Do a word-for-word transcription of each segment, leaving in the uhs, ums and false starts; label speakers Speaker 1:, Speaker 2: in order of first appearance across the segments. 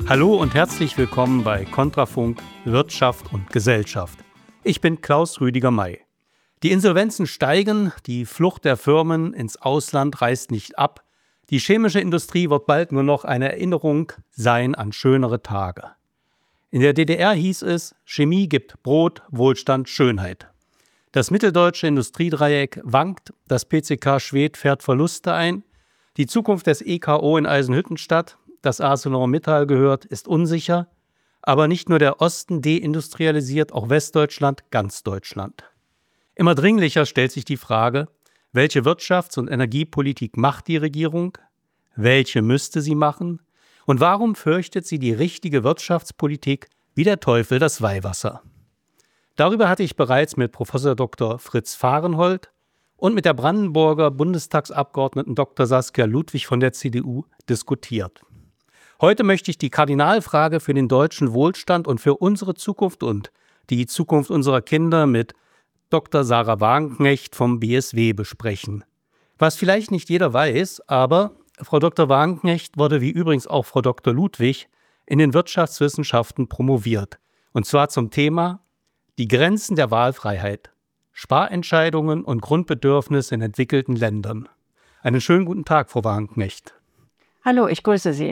Speaker 1: Hallo und herzlich willkommen bei Kontrafunk Wirtschaft und Gesellschaft. Ich bin Klaus Rüdiger May. Die Insolvenzen steigen, die Flucht der Firmen ins Ausland reißt nicht ab. Die chemische Industrie wird bald nur noch eine Erinnerung sein an schönere Tage. In der D D R hieß es, Chemie gibt Brot, Wohlstand, Schönheit. Das mitteldeutsche Industriedreieck wankt, das P C K Schwedt fährt Verluste ein, die Zukunft des E K O in Eisenhüttenstadt, das ArcelorMittal gehört, ist unsicher, aber nicht nur der Osten deindustrialisiert, auch Westdeutschland, ganz Deutschland. Immer dringlicher stellt sich die Frage, welche Wirtschafts- und Energiepolitik macht die Regierung, welche müsste sie machen und warum fürchtet sie die richtige Wirtschaftspolitik wie der Teufel das Weihwasser? Darüber hatte ich bereits mit Professor Doktor Fritz Fahrenhold und mit der Brandenburger Bundestagsabgeordneten Doktor Saskia Ludwig von der C D U diskutiert. Heute möchte ich die Kardinalfrage für den deutschen Wohlstand und für unsere Zukunft und die Zukunft unserer Kinder mit Doktor Sarah Wagenknecht vom B S W besprechen. Was vielleicht nicht jeder weiß, aber Frau Doktor Wagenknecht wurde wie übrigens auch Frau Doktor Ludwig in den Wirtschaftswissenschaften promoviert. Und zwar zum Thema die Grenzen der Wahlfreiheit, Sparentscheidungen und Grundbedürfnisse in entwickelten Ländern. Einen schönen guten Tag, Frau Wagenknecht.
Speaker 2: Hallo, ich grüße Sie.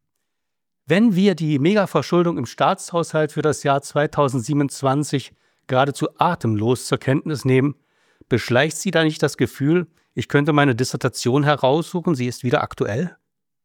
Speaker 1: Wenn wir die Megaverschuldung im Staatshaushalt für das Jahr zweitausendsiebenundzwanzig geradezu atemlos zur Kenntnis nehmen, beschleicht Sie da nicht das Gefühl, ich könnte meine Dissertation heraussuchen, sie ist wieder aktuell?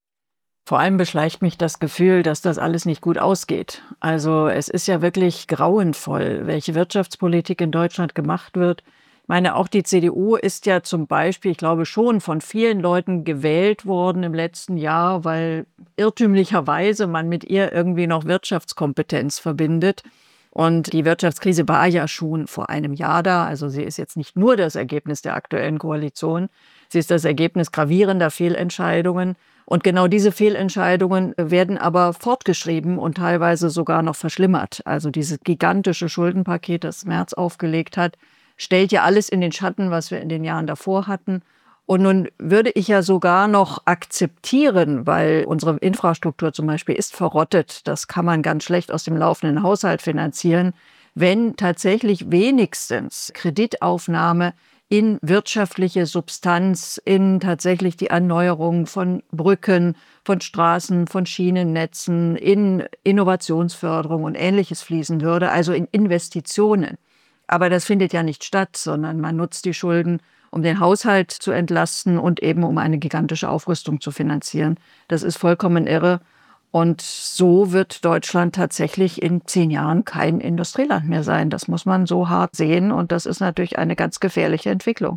Speaker 2: Vor allem beschleicht mich das Gefühl, dass das alles nicht gut ausgeht. Also es ist ja wirklich grauenvoll, welche Wirtschaftspolitik in Deutschland gemacht wird. Ich meine, auch die C D U ist ja zum Beispiel, ich glaube schon, von vielen Leuten gewählt worden im letzten Jahr, weil irrtümlicherweise man mit ihr irgendwie noch Wirtschaftskompetenz verbindet. Und die Wirtschaftskrise war ja schon vor einem Jahr da. Also sie ist jetzt nicht nur das Ergebnis der aktuellen Koalition. Sie ist das Ergebnis gravierender Fehlentscheidungen. Und genau diese Fehlentscheidungen werden aber fortgeschrieben und teilweise sogar noch verschlimmert. Also dieses gigantische Schuldenpaket, das Merz aufgelegt hat, stellt ja alles in den Schatten, was wir in den Jahren davor hatten. Und nun würde ich ja sogar noch akzeptieren, weil unsere Infrastruktur zum Beispiel ist verrottet, das kann man ganz schlecht aus dem laufenden Haushalt finanzieren, wenn tatsächlich wenigstens Kreditaufnahme in wirtschaftliche Substanz, in tatsächlich die Erneuerung von Brücken, von Straßen, von Schienennetzen, in Innovationsförderung und Ähnliches fließen würde, also in Investitionen. Aber das findet ja nicht statt, sondern man nutzt die Schulden, um den Haushalt zu entlasten und eben um eine gigantische Aufrüstung zu finanzieren. Das ist vollkommen irre. Und so wird Deutschland tatsächlich in zehn Jahren kein Industrieland mehr sein. Das muss man so hart sehen und das ist natürlich eine ganz gefährliche Entwicklung.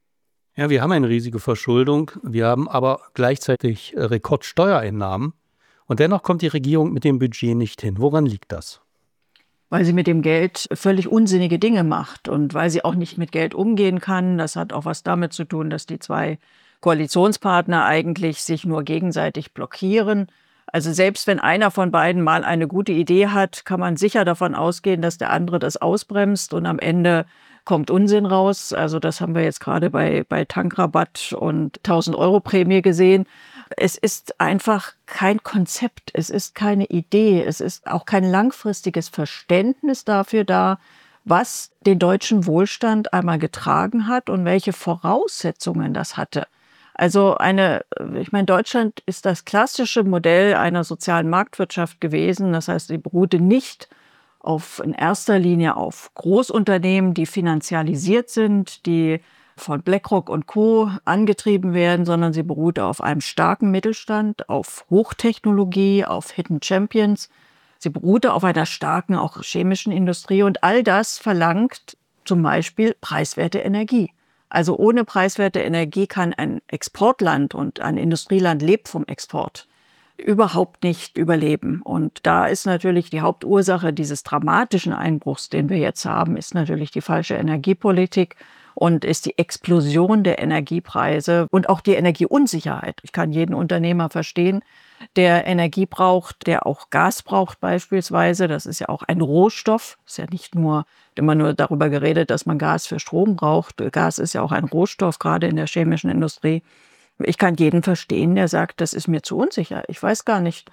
Speaker 1: Ja, wir haben eine riesige Verschuldung, wir haben aber gleichzeitig Rekordsteuereinnahmen und dennoch kommt die Regierung mit dem Budget nicht hin. Woran liegt das?
Speaker 2: Weil sie mit dem Geld völlig unsinnige Dinge macht und weil sie auch nicht mit Geld umgehen kann. Das hat auch was damit zu tun, dass die zwei Koalitionspartner eigentlich sich nur gegenseitig blockieren. Also selbst wenn einer von beiden mal eine gute Idee hat, kann man sicher davon ausgehen, dass der andere das ausbremst und am Ende kommt Unsinn raus. Also das haben wir jetzt gerade bei, bei Tankrabatt und tausend-Euro-Prämie gesehen. Es ist einfach kein Konzept, es ist keine Idee, es ist auch kein langfristiges Verständnis dafür da, was den deutschen Wohlstand einmal getragen hat und welche Voraussetzungen das hatte. Also eine, ich meine, Deutschland ist das klassische Modell einer sozialen Marktwirtschaft gewesen. Das heißt, sie beruhte nicht auf, in erster Linie auf Großunternehmen, die finanzialisiert sind, die von BlackRock und Co. angetrieben werden, sondern sie beruhte auf einem starken Mittelstand, auf Hochtechnologie, auf Hidden Champions. Sie beruhte auf einer starken, auch chemischen Industrie und all das verlangt zum Beispiel preiswerte Energie. Also ohne preiswerte Energie kann ein Exportland und ein Industrieland lebt vom Export überhaupt nicht überleben. Und da ist natürlich die Hauptursache dieses dramatischen Einbruchs, den wir jetzt haben, ist natürlich die falsche Energiepolitik und ist die Explosion der Energiepreise und auch die Energieunsicherheit. Ich kann jeden Unternehmer verstehen, der Energie braucht, der auch Gas braucht beispielsweise. Das ist ja auch ein Rohstoff. Es ist ja nicht nur immer nur darüber geredet, dass man Gas für Strom braucht. Gas ist ja auch ein Rohstoff, gerade in der chemischen Industrie. Ich kann jeden verstehen, der sagt, das ist mir zu unsicher. Ich weiß gar nicht,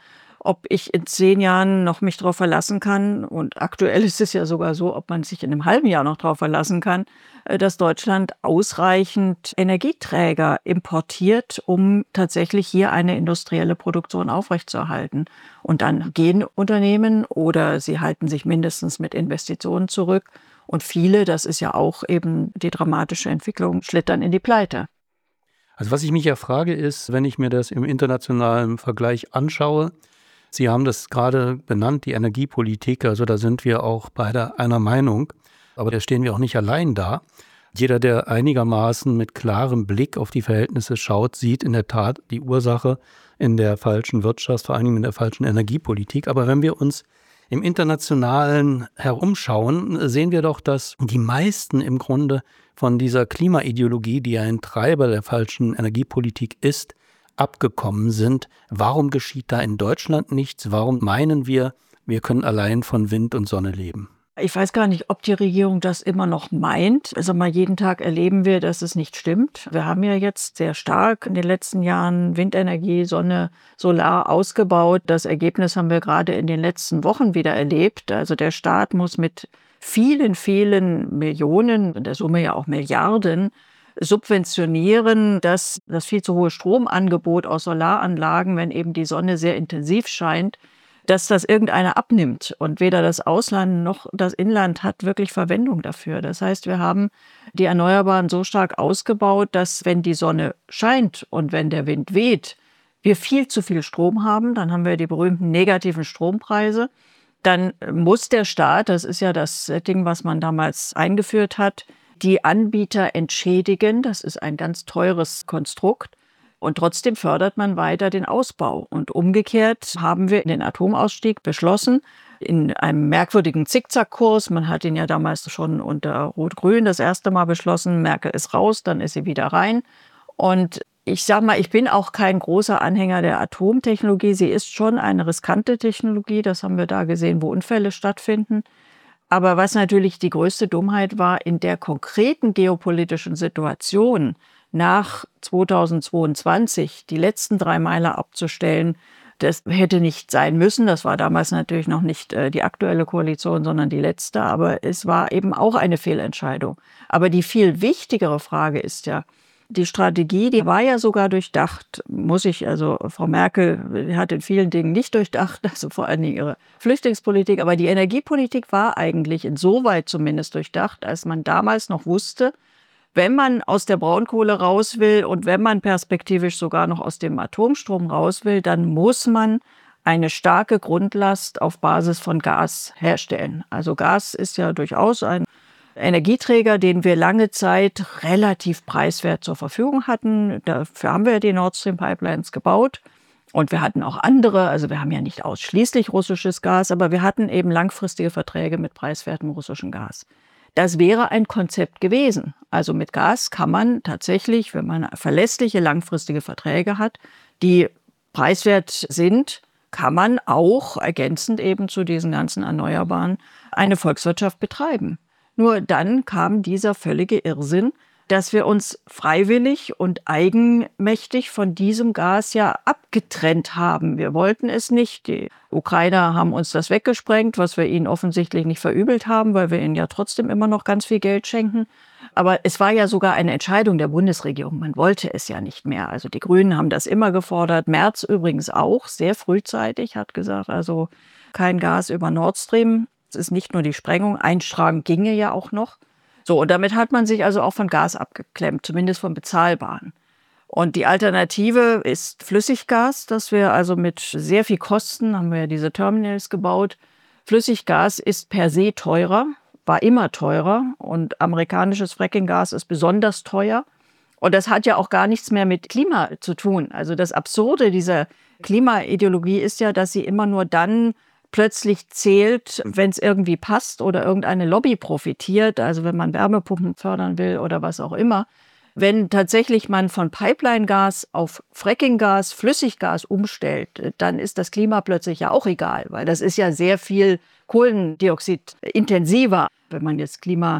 Speaker 2: ob ich in zehn Jahren noch mich darauf verlassen kann, und aktuell ist es ja sogar so, ob man sich in einem halben Jahr noch darauf verlassen kann, dass Deutschland ausreichend Energieträger importiert, um tatsächlich hier eine industrielle Produktion aufrechtzuerhalten. Und dann gehen Unternehmen oder sie halten sich mindestens mit Investitionen zurück. Und viele, das ist ja auch eben die dramatische Entwicklung, schlittern in die Pleite.
Speaker 1: Also was ich mich ja frage ist, wenn ich mir das im internationalen Vergleich anschaue, Sie haben das gerade benannt, die Energiepolitik, also da sind wir auch beide einer Meinung, aber da stehen wir auch nicht allein da. Jeder, der einigermaßen mit klarem Blick auf die Verhältnisse schaut, sieht in der Tat die Ursache in der falschen Wirtschafts-, vor allem in der falschen Energiepolitik. Aber wenn wir uns im Internationalen herumschauen, sehen wir doch, dass die meisten im Grunde von dieser Klimaideologie, die ein Treiber der falschen Energiepolitik ist, abgekommen sind. Warum geschieht da in Deutschland nichts? Warum meinen wir, wir können allein von Wind und Sonne leben?
Speaker 2: Ich weiß gar nicht, ob die Regierung das immer noch meint. Also mal jeden Tag erleben wir, dass es nicht stimmt. Wir haben ja jetzt sehr stark in den letzten Jahren Windenergie, Sonne, Solar ausgebaut. Das Ergebnis haben wir gerade in den letzten Wochen wieder erlebt. Also der Staat muss mit vielen, vielen Millionen, in der Summe ja auch Milliarden, subventionieren, dass das viel zu hohe Stromangebot aus Solaranlagen, wenn eben die Sonne sehr intensiv scheint, dass das irgendeiner abnimmt. Und weder das Ausland noch das Inland hat wirklich Verwendung dafür. Das heißt, wir haben die Erneuerbaren so stark ausgebaut, dass wenn die Sonne scheint und wenn der Wind weht, wir viel zu viel Strom haben. Dann haben wir die berühmten negativen Strompreise. Dann muss der Staat, das ist ja das Setting, was man damals eingeführt hat, die Anbieter entschädigen. Das ist ein ganz teures Konstrukt. Und trotzdem fördert man weiter den Ausbau. Und umgekehrt haben wir den Atomausstieg beschlossen in einem merkwürdigen Zickzackkurs. Man hat ihn ja damals schon unter Rot-Grün das erste Mal beschlossen. Merkel ist raus, dann ist sie wieder rein. Und ich sage mal, ich bin auch kein großer Anhänger der Atomtechnologie. Sie ist schon eine riskante Technologie. Das haben wir da gesehen, wo Unfälle stattfinden. Aber was natürlich die größte Dummheit war, in der konkreten geopolitischen Situation nach zweitausendzweiundzwanzig die letzten drei Meiler abzustellen, das hätte nicht sein müssen. Das war damals natürlich noch nicht äh, die aktuelle Koalition, sondern die letzte. Aber es war eben auch eine Fehlentscheidung. Aber die viel wichtigere Frage ist ja, die Strategie, die war ja sogar durchdacht, muss ich, also Frau Merkel hat in vielen Dingen nicht durchdacht, also vor allen Dingen ihre Flüchtlingspolitik, aber die Energiepolitik war eigentlich insoweit zumindest durchdacht, als man damals noch wusste, wenn man aus der Braunkohle raus will und wenn man perspektivisch sogar noch aus dem Atomstrom raus will, dann muss man eine starke Grundlast auf Basis von Gas herstellen. Also Gas ist ja durchaus ein Energieträger, den wir lange Zeit relativ preiswert zur Verfügung hatten. Dafür haben wir die Nord Stream Pipelines gebaut. Und wir hatten auch andere, also wir haben ja nicht ausschließlich russisches Gas, aber wir hatten eben langfristige Verträge mit preiswertem russischem Gas. Das wäre ein Konzept gewesen. Also mit Gas kann man tatsächlich, wenn man verlässliche langfristige Verträge hat, die preiswert sind, kann man auch ergänzend eben zu diesen ganzen Erneuerbaren eine Volkswirtschaft betreiben. Nur dann kam dieser völlige Irrsinn, dass wir uns freiwillig und eigenmächtig von diesem Gas ja abgetrennt haben. Wir wollten es nicht. Die Ukrainer haben uns das weggesprengt, was wir ihnen offensichtlich nicht verübelt haben, weil wir ihnen ja trotzdem immer noch ganz viel Geld schenken. Aber es war ja sogar eine Entscheidung der Bundesregierung. Man wollte es ja nicht mehr. Also die Grünen haben das immer gefordert. Merz übrigens auch, sehr frühzeitig, hat gesagt, also kein Gas über Nord Stream. Es ist nicht nur die Sprengung, einschlagen ginge ja auch noch. So, und damit hat man sich also auch von Gas abgeklemmt, zumindest von bezahlbaren. Und die Alternative ist Flüssiggas, das wir also mit sehr viel Kosten, haben wir ja diese Terminals gebaut. Flüssiggas ist per se teurer, war immer teurer und amerikanisches Frackinggas ist besonders teuer. Und das hat ja auch gar nichts mehr mit Klima zu tun. Also das Absurde dieser Klimaideologie ist ja, dass sie immer nur dann plötzlich zählt, wenn es irgendwie passt oder irgendeine Lobby profitiert, also wenn man Wärmepumpen fördern will oder was auch immer. Wenn tatsächlich man von Pipeline-Gas auf Frackinggas, Flüssiggas umstellt, dann ist das Klima plötzlich ja auch egal, weil das ist ja sehr viel Kohlendioxid intensiver. Wenn man jetzt Klima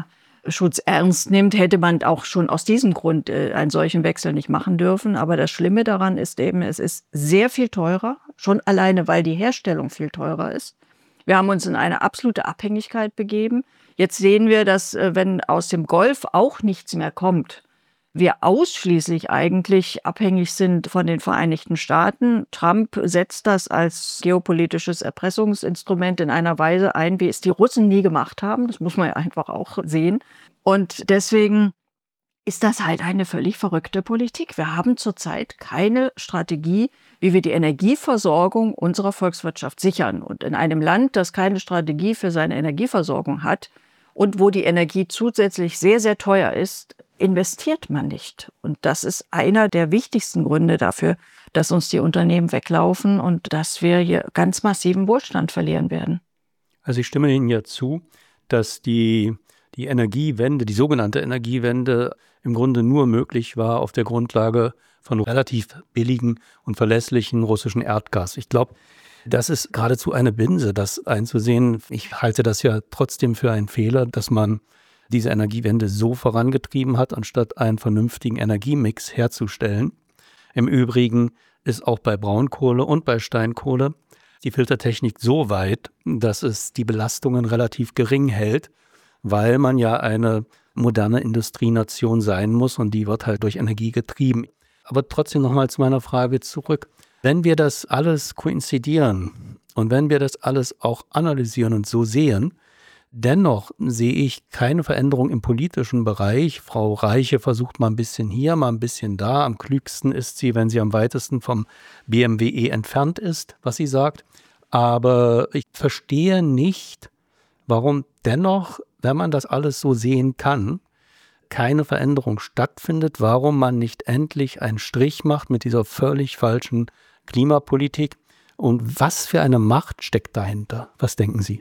Speaker 2: Klimaschutz ernst nimmt, hätte man auch schon aus diesem Grund äh, einen solchen Wechsel nicht machen dürfen. Aber das Schlimme daran ist eben, es ist sehr viel teurer, schon alleine, weil die Herstellung viel teurer ist. Wir haben uns in eine absolute Abhängigkeit begeben. Jetzt sehen wir, dass äh, wenn aus dem Golf auch nichts mehr kommt, wir ausschließlich eigentlich abhängig sind von den Vereinigten Staaten. Trump setzt das als geopolitisches Erpressungsinstrument in einer Weise ein, wie es die Russen nie gemacht haben. Das muss man ja einfach auch sehen. Und deswegen ist das halt eine völlig verrückte Politik. Wir haben zurzeit keine Strategie, wie wir die Energieversorgung unserer Volkswirtschaft sichern. Und in einem Land, das keine Strategie für seine Energieversorgung hat und wo die Energie zusätzlich sehr, sehr teuer ist, investiert man nicht. Und das ist einer der wichtigsten Gründe dafür, dass uns die Unternehmen weglaufen und dass wir hier ganz massiven Wohlstand verlieren werden.
Speaker 1: Also ich stimme Ihnen ja zu, dass die, die Energiewende, die sogenannte Energiewende im Grunde nur möglich war auf der Grundlage von relativ billigen und verlässlichen russischen Erdgas. Ich glaube, das ist geradezu eine Binse, das einzusehen. Ich halte das ja trotzdem für einen Fehler, dass man diese Energiewende so vorangetrieben hat, anstatt einen vernünftigen Energiemix herzustellen. Im Übrigen ist auch bei Braunkohle und bei Steinkohle die Filtertechnik so weit, dass es die Belastungen relativ gering hält, weil man ja eine moderne Industrienation sein muss und die wird halt durch Energie getrieben. Aber trotzdem nochmal zu meiner Frage zurück. Wenn wir das alles koinzidieren und wenn wir das alles auch analysieren und so sehen, dennoch sehe ich keine Veränderung im politischen Bereich. Frau Reiche versucht mal ein bisschen hier, mal ein bisschen da. Am klügsten ist sie, wenn sie am weitesten vom B M W E entfernt ist, was sie sagt. Aber ich verstehe nicht, warum dennoch, wenn man das alles so sehen kann, keine Veränderung stattfindet, warum man nicht endlich einen Strich macht mit dieser völlig falschen Klimapolitik. Und was für eine Macht steckt dahinter? Was denken Sie?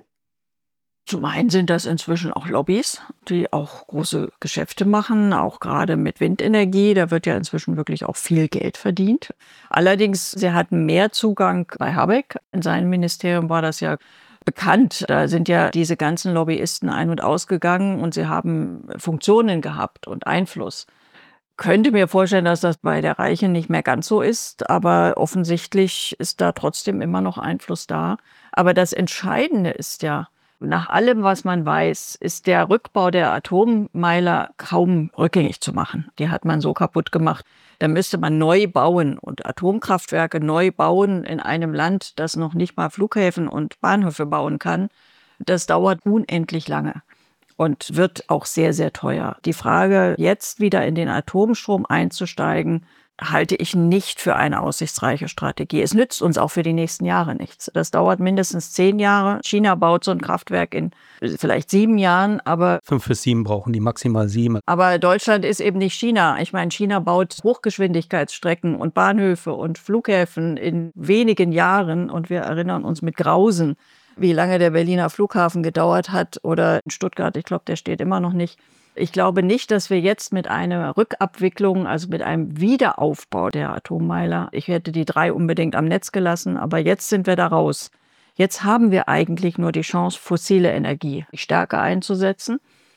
Speaker 2: Zum einen sind das inzwischen auch Lobbys, die auch große Geschäfte machen, auch gerade mit Windenergie. Da wird ja inzwischen wirklich auch viel Geld verdient. Allerdings, sie hatten mehr Zugang bei Habeck. In seinem Ministerium war das ja bekannt. Da sind ja diese ganzen Lobbyisten ein- und ausgegangen und sie haben Funktionen gehabt und Einfluss. Könnte mir vorstellen, dass das bei der Reichen nicht mehr ganz so ist, aber offensichtlich ist da trotzdem immer noch Einfluss da. Aber das Entscheidende ist ja, nach allem, was man weiß, ist der Rückbau der Atommeiler kaum rückgängig zu machen. Die hat man so kaputt gemacht. Da müsste man neu bauen und Atomkraftwerke neu bauen in einem Land, das noch nicht mal Flughäfen und Bahnhöfe bauen kann. Das dauert unendlich lange und wird auch sehr, sehr teuer. Die Frage, jetzt wieder in den Atomstrom einzusteigen, halte ich nicht für eine aussichtsreiche Strategie. Es nützt uns auch für die nächsten Jahre nichts. Das dauert mindestens zehn Jahre. China baut so ein Kraftwerk in vielleicht sieben Jahren, aber
Speaker 1: Fünf bis sieben brauchen die, maximal sieben.
Speaker 2: Aber Deutschland ist eben nicht China. Ich meine, China baut Hochgeschwindigkeitsstrecken und Bahnhöfe und Flughäfen in wenigen Jahren. Und wir erinnern uns mit Grausen, wie lange der Berliner Flughafen gedauert hat oder in Stuttgart. Ich glaube, der steht immer noch nicht. Ich glaube nicht, dass wir jetzt mit einer Rückabwicklung, also mit einem Wiederaufbau der Atommeiler, ich hätte die drei unbedingt am Netz gelassen, aber jetzt sind wir da raus. Jetzt haben wir eigentlich nur die Chance, fossile Energie stärker einzusetzen,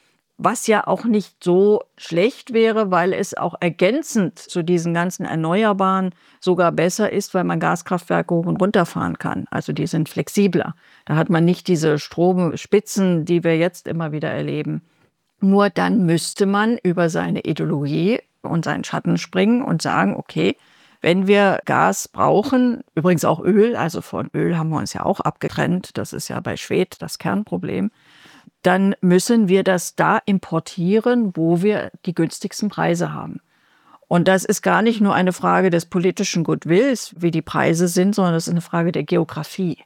Speaker 2: was ja auch nicht so schlecht wäre, weil es auch ergänzend zu diesen ganzen Erneuerbaren sogar besser ist, weil man Gaskraftwerke hoch und runter fahren kann. Also die sind flexibler. Da hat man nicht diese Stromspitzen, die wir jetzt immer wieder erleben. Nur dann müsste man über seine Ideologie und seinen Schatten springen und sagen, okay, wenn wir Gas brauchen, übrigens auch Öl, also von Öl haben wir uns ja auch abgetrennt, das ist ja bei Schwed das Kernproblem, dann müssen wir das da importieren, wo wir die günstigsten Preise haben. Und das ist gar nicht nur eine Frage des politischen Goodwills, wie die Preise sind, sondern das ist eine Frage der Geografie.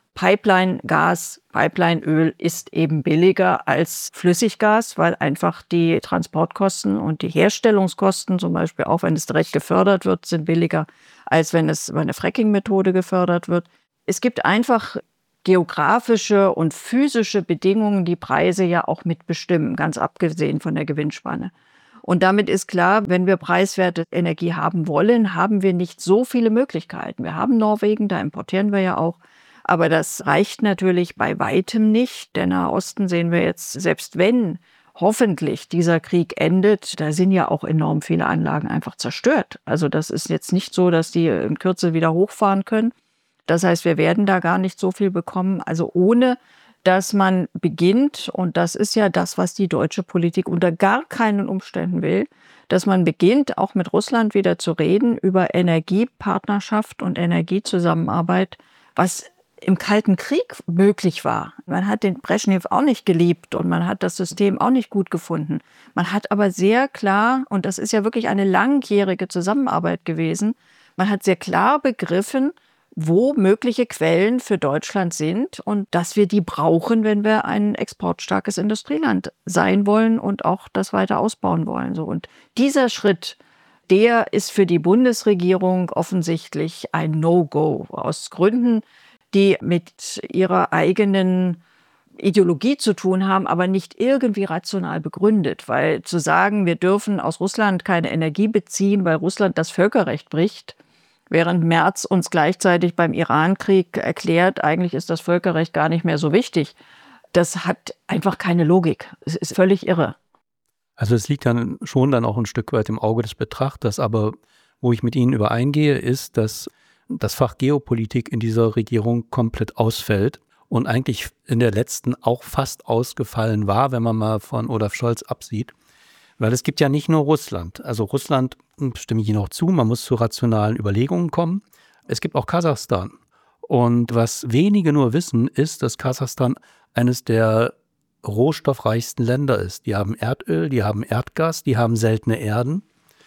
Speaker 2: Pipeline-Gas, Pipeline-Öl ist eben billiger als Flüssiggas, weil einfach die Transportkosten und die Herstellungskosten, zum Beispiel auch wenn es direkt gefördert wird, sind billiger, als wenn es über eine Fracking-Methode gefördert wird. Es gibt einfach geografische und physische Bedingungen, die Preise ja auch mitbestimmen, ganz abgesehen von der Gewinnspanne. Und damit ist klar, wenn wir preiswerte Energie haben wollen, haben wir nicht so viele Möglichkeiten. Wir haben Norwegen, da importieren wir ja auch. Aber das reicht natürlich bei weitem nicht. Der Nahe Osten sehen wir jetzt, selbst wenn hoffentlich dieser Krieg endet, da sind ja auch enorm viele Anlagen einfach zerstört. Also das ist jetzt nicht so, dass die in Kürze wieder hochfahren können. Das heißt, wir werden da gar nicht so viel bekommen. Also ohne, dass man beginnt, und das ist ja das, was die deutsche Politik unter gar keinen Umständen will, dass man beginnt, auch mit Russland wieder zu reden über Energiepartnerschaft und Energiezusammenarbeit, was im Kalten Krieg möglich war. Man hat den Breschnew auch nicht geliebt und man hat das System auch nicht gut gefunden. Man hat aber sehr klar, und das ist ja wirklich eine langjährige Zusammenarbeit gewesen, man hat sehr klar begriffen, wo mögliche Quellen für Deutschland sind und dass wir die brauchen, wenn wir ein exportstarkes Industrieland sein wollen und auch das weiter ausbauen wollen. So. Und dieser Schritt, der ist für die Bundesregierung offensichtlich ein No-Go aus Gründen, die mit ihrer eigenen Ideologie zu tun haben, aber nicht irgendwie rational begründet. Weil zu sagen, wir dürfen aus Russland keine Energie beziehen, weil Russland das Völkerrecht bricht, während Merz uns gleichzeitig beim Irankrieg erklärt, eigentlich ist das Völkerrecht gar nicht mehr so wichtig, das hat einfach keine Logik. Es ist völlig irre.
Speaker 1: Also es liegt dann schon dann auch ein Stück weit im Auge des Betrachters, aber wo ich mit Ihnen übereingehe, ist, dass das Fach Geopolitik in dieser Regierung komplett ausfällt und eigentlich in der letzten auch fast ausgefallen war, wenn man mal von Olaf Scholz absieht. Weil es gibt ja nicht nur Russland. Also Russland, stimme ich Ihnen auch zu, man muss zu rationalen Überlegungen kommen. Es gibt auch Kasachstan. Und was wenige nur wissen, ist, dass Kasachstan eines der rohstoffreichsten Länder ist. Die haben Erdöl, die haben Erdgas, die haben seltene Erden.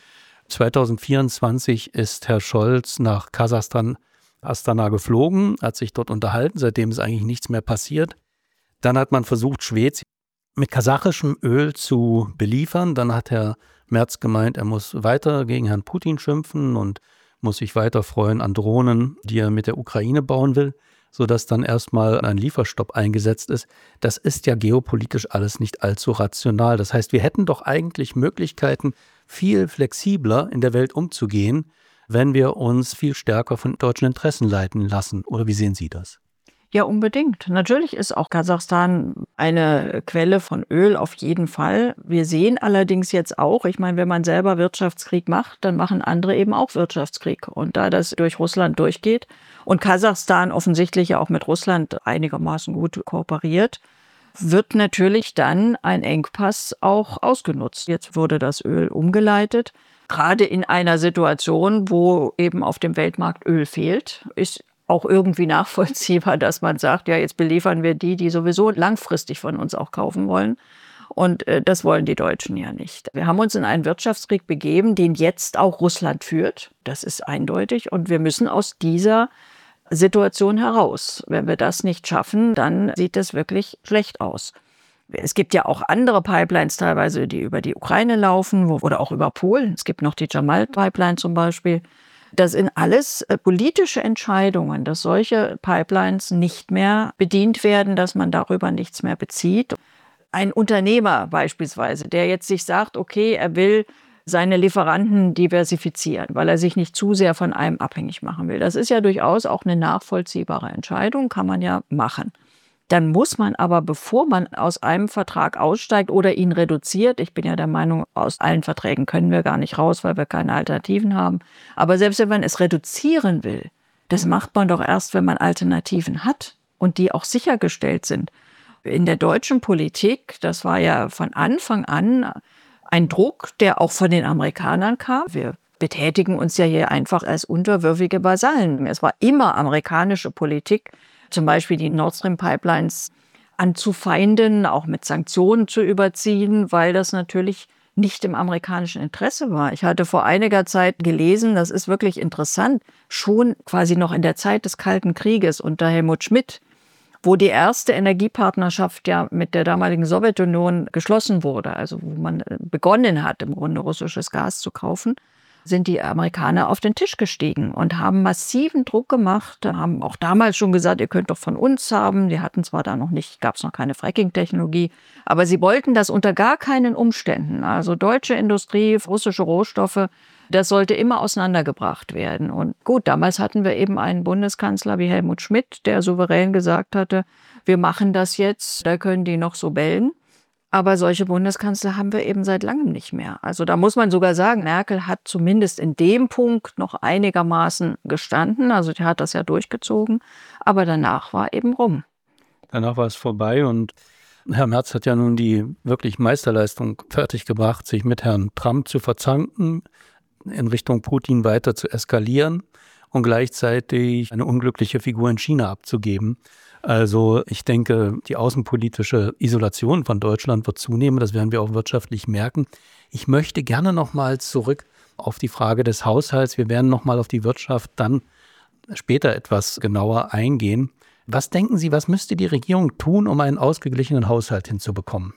Speaker 1: zwanzig vierundzwanzig ist Herr Scholz nach Kasachstan, Astana geflogen, hat sich dort unterhalten, seitdem ist eigentlich nichts mehr passiert. Dann hat man versucht, Schwed mit kasachischem Öl zu beliefern. Dann hat Herr Merz gemeint, er muss weiter gegen Herrn Putin schimpfen und muss sich weiter freuen an Drohnen, die er mit der Ukraine bauen will, sodass dann erstmal ein Lieferstopp eingesetzt ist. Das ist ja geopolitisch alles nicht allzu rational. Das heißt, wir hätten doch eigentlich Möglichkeiten, viel flexibler in der Welt umzugehen, wenn wir uns viel stärker von deutschen Interessen leiten lassen. Oder wie sehen Sie das?
Speaker 2: Ja, unbedingt. Natürlich ist auch Kasachstan eine Quelle von Öl auf jeden Fall. Wir sehen allerdings jetzt auch, ich meine, wenn man selber Wirtschaftskrieg macht, dann machen andere eben auch Wirtschaftskrieg. Und da das durch Russland durchgeht und Kasachstan offensichtlich ja auch mit Russland einigermaßen gut kooperiert, wird natürlich dann ein Engpass auch ausgenutzt. Jetzt wurde das Öl umgeleitet. Gerade in einer Situation, wo eben auf dem Weltmarkt Öl fehlt, ist auch irgendwie nachvollziehbar, dass man sagt, ja, jetzt beliefern wir die, die sowieso langfristig von uns auch kaufen wollen. Und äh, das wollen die Deutschen ja nicht. Wir haben uns in einen Wirtschaftskrieg begeben, den jetzt auch Russland führt. Das ist eindeutig. Und wir müssen aus dieser Situation heraus. Wenn wir das nicht schaffen, dann sieht das wirklich schlecht aus. Es gibt ja auch andere Pipelines teilweise, die über die Ukraine laufen wo, oder auch über Polen. Es gibt noch die Jamal-Pipeline zum Beispiel. Das sind alles politische Entscheidungen, dass solche Pipelines nicht mehr bedient werden, dass man darüber nichts mehr bezieht. Ein Unternehmer beispielsweise, der jetzt sich sagt, okay, er will seine Lieferanten diversifizieren, weil er sich nicht zu sehr von einem abhängig machen will. Das ist ja durchaus auch eine nachvollziehbare Entscheidung, kann man ja machen. Dann muss man aber, bevor man aus einem Vertrag aussteigt oder ihn reduziert, ich bin ja der Meinung, aus allen Verträgen können wir gar nicht raus, weil wir keine Alternativen haben. Aber selbst wenn man es reduzieren will, das macht man doch erst, wenn man Alternativen hat und die auch sichergestellt sind. In der deutschen Politik, das war ja von Anfang an ein Druck, der auch von den Amerikanern kam. Wir betätigen uns ja hier einfach als unterwürfige Vasallen. Es war immer amerikanische Politik, zum Beispiel die Nord Stream Pipelines anzufeinden, auch mit Sanktionen zu überziehen, weil das natürlich nicht im amerikanischen Interesse war. Ich hatte vor einiger Zeit gelesen, das ist wirklich interessant, schon quasi noch in der Zeit des Kalten Krieges unter Helmut Schmidt, wo die erste Energiepartnerschaft ja mit der damaligen Sowjetunion geschlossen wurde, also wo man begonnen hat, im Grunde russisches Gas zu kaufen, sind die Amerikaner auf den Tisch gestiegen und haben massiven Druck gemacht, haben auch damals schon gesagt, ihr könnt doch von uns haben. Die hatten zwar da noch nicht, gab es noch keine Fracking-Technologie, aber sie wollten das unter gar keinen Umständen. Also deutsche Industrie, russische Rohstoffe, das sollte immer auseinandergebracht werden. Und gut, damals hatten wir eben einen Bundeskanzler wie Helmut Schmidt, der souverän gesagt hatte, wir machen das jetzt, da können die noch so bellen. Aber solche Bundeskanzler haben wir eben seit langem nicht mehr. Also da muss man sogar sagen, Merkel hat zumindest in dem Punkt noch einigermaßen gestanden. Also die hat das ja durchgezogen. Aber danach war eben rum.
Speaker 1: Danach war es vorbei und Herr Merz hat ja nun die wirklich Meisterleistung fertiggebracht, sich mit Herrn Trump zu verzanken, in Richtung Putin weiter zu eskalieren und gleichzeitig eine unglückliche Figur in China abzugeben. Also ich denke, die außenpolitische Isolation von Deutschland wird zunehmen, das werden wir auch wirtschaftlich merken. Ich möchte gerne nochmal zurück auf die Frage des Haushalts. Wir werden nochmal auf die Wirtschaft dann später etwas genauer eingehen. Was denken Sie, was müsste die Regierung tun, um einen ausgeglichenen Haushalt hinzubekommen?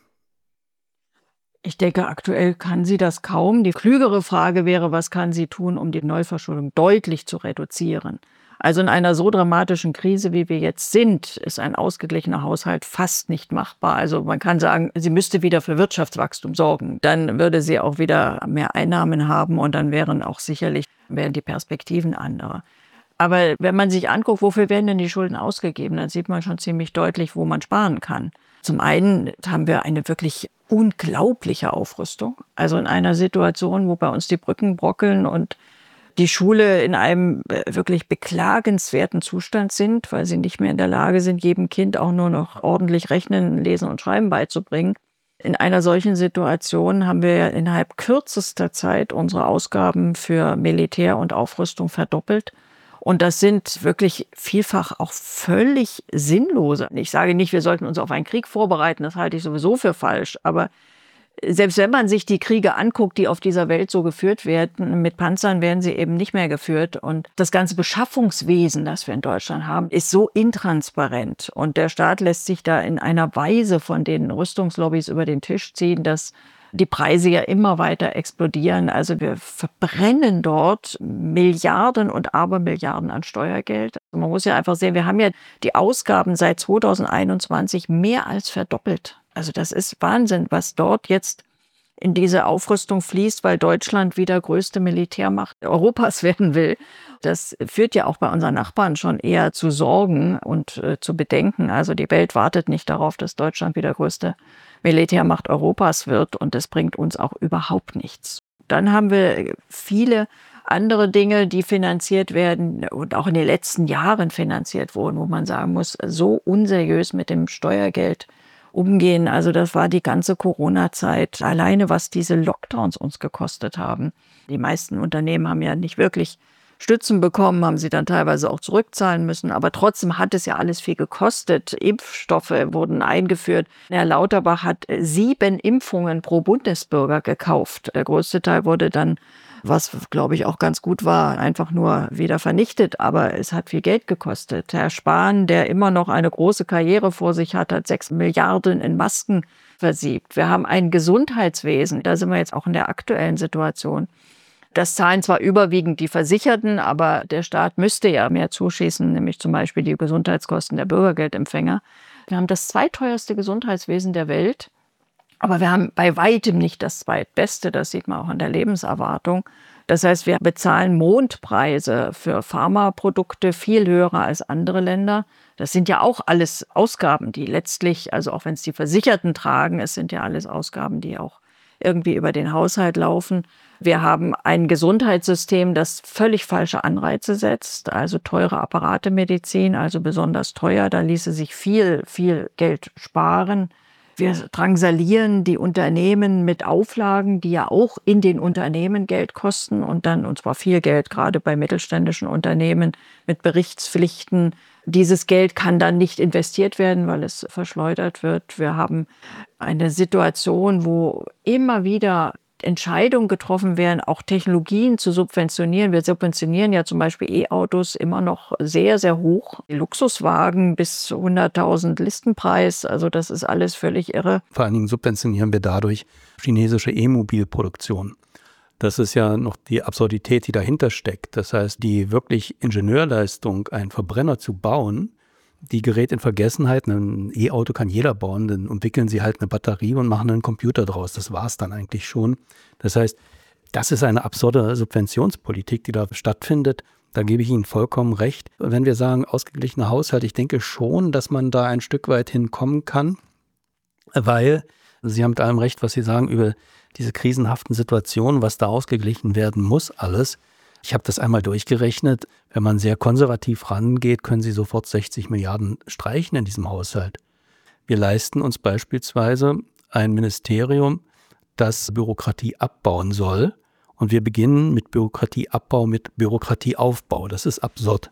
Speaker 2: Ich denke, aktuell kann sie das kaum. Die klügere Frage wäre, was kann sie tun, um die Neuverschuldung deutlich zu reduzieren? Also in einer so dramatischen Krise, wie wir jetzt sind, ist ein ausgeglichener Haushalt fast nicht machbar. Also man kann sagen, sie müsste wieder für Wirtschaftswachstum sorgen. Dann würde sie auch wieder mehr Einnahmen haben und dann wären auch sicherlich wären die Perspektiven andere. Aber wenn man sich anguckt, wofür werden denn die Schulden ausgegeben, dann sieht man schon ziemlich deutlich, wo man sparen kann. Zum einen haben wir eine wirklich unglaubliche Aufrüstung. Also in einer Situation, wo bei uns die Brücken bröckeln und die Schule in einem wirklich beklagenswerten Zustand sind, weil sie nicht mehr in der Lage sind, jedem Kind auch nur noch ordentlich Rechnen, Lesen und Schreiben beizubringen. In einer solchen Situation haben wir innerhalb kürzester Zeit unsere Ausgaben für Militär und Aufrüstung verdoppelt. Und das sind wirklich vielfach auch völlig sinnlose. Ich sage nicht, wir sollten uns auf einen Krieg vorbereiten, das halte ich sowieso für falsch. Aber selbst wenn man sich die Kriege anguckt, die auf dieser Welt so geführt werden, mit Panzern werden sie eben nicht mehr geführt. Und das ganze Beschaffungswesen, das wir in Deutschland haben, ist so intransparent. Und der Staat lässt sich da in einer Weise von den Rüstungslobbys über den Tisch ziehen, dass die Preise ja immer weiter explodieren. Also wir verbrennen dort Milliarden und Abermilliarden an Steuergeld. Also man muss ja einfach sehen, wir haben ja die Ausgaben seit zweitausendeinundzwanzig mehr als verdoppelt. Also das ist Wahnsinn, was dort jetzt in diese Aufrüstung fließt, weil Deutschland wieder größte Militärmacht Europas werden will. Das führt ja auch bei unseren Nachbarn schon eher zu Sorgen und äh, zu Bedenken. Also die Welt wartet nicht darauf, dass Deutschland wieder größte Militärmacht Europas wird und das bringt uns auch überhaupt nichts. Dann haben wir viele andere Dinge, die finanziert werden und auch in den letzten Jahren finanziert wurden, wo man sagen muss, so unseriös mit dem Steuergeld umgehen. Also das war die ganze Corona-Zeit. Alleine, was diese Lockdowns uns gekostet haben. Die meisten Unternehmen haben ja nicht wirklich Stützen bekommen, haben sie dann teilweise auch zurückzahlen müssen. Aber trotzdem hat es ja alles viel gekostet. Impfstoffe wurden eingeführt. Herr Lauterbach hat sieben Impfungen pro Bundesbürger gekauft. Der größte Teil wurde dann, was glaube ich auch ganz gut war, einfach nur wieder vernichtet. Aber es hat viel Geld gekostet. Herr Spahn, der immer noch eine große Karriere vor sich hat, hat sechs Milliarden in Masken versiebt. Wir haben ein Gesundheitswesen. Da sind wir jetzt auch in der aktuellen Situation. Das zahlen zwar überwiegend die Versicherten, aber der Staat müsste ja mehr zuschießen, nämlich zum Beispiel die Gesundheitskosten der Bürgergeldempfänger. Wir haben das zweiteuerste Gesundheitswesen der Welt, aber wir haben bei weitem nicht das zweitbeste, das sieht man auch an der Lebenserwartung. Das heißt, wir bezahlen Mondpreise für Pharmaprodukte viel höher als andere Länder. Das sind ja auch alles Ausgaben, die letztlich, also auch wenn es die Versicherten tragen, es sind ja alles Ausgaben, die auch irgendwie über den Haushalt laufen. Wir haben ein Gesundheitssystem, das völlig falsche Anreize setzt, also teure Apparatemedizin, also besonders teuer. Da ließe sich viel, viel Geld sparen. Wir drangsalieren die Unternehmen mit Auflagen, die ja auch in den Unternehmen Geld kosten und dann, und zwar viel Geld, gerade bei mittelständischen Unternehmen mit Berichtspflichten. Dieses Geld kann dann nicht investiert werden, weil es verschleudert wird. Wir haben eine Situation, wo immer wieder Entscheidungen getroffen werden, auch Technologien zu subventionieren. Wir subventionieren ja zum Beispiel E-Autos immer noch sehr, sehr hoch. Die Luxuswagen bis hunderttausend Listenpreis, also das ist alles völlig irre.
Speaker 1: Vor allen Dingen subventionieren wir dadurch chinesische E-Mobilproduktion. Das ist ja noch die Absurdität, die dahinter steckt. Das heißt, die wirklich Ingenieurleistung, einen Verbrenner zu bauen, die gerät in Vergessenheit. Ein E-Auto kann jeder bauen, dann entwickeln sie halt eine Batterie und machen einen Computer draus. Das war es dann eigentlich schon. Das heißt, das ist eine absurde Subventionspolitik, die da stattfindet. Da gebe ich Ihnen vollkommen recht. Und wenn wir sagen, ausgeglichener Haushalt, ich denke schon, dass man da ein Stück weit hinkommen kann, weil Sie haben mit allem recht, was Sie sagen über diese krisenhaften Situationen, was da ausgeglichen werden muss, alles. Ich habe das einmal durchgerechnet. Wenn man sehr konservativ rangeht, können Sie sofort sechzig Milliarden streichen in diesem Haushalt. Wir leisten uns beispielsweise ein Ministerium, das Bürokratie abbauen soll. Und wir beginnen mit Bürokratieabbau, mit Bürokratieaufbau. Das ist absurd.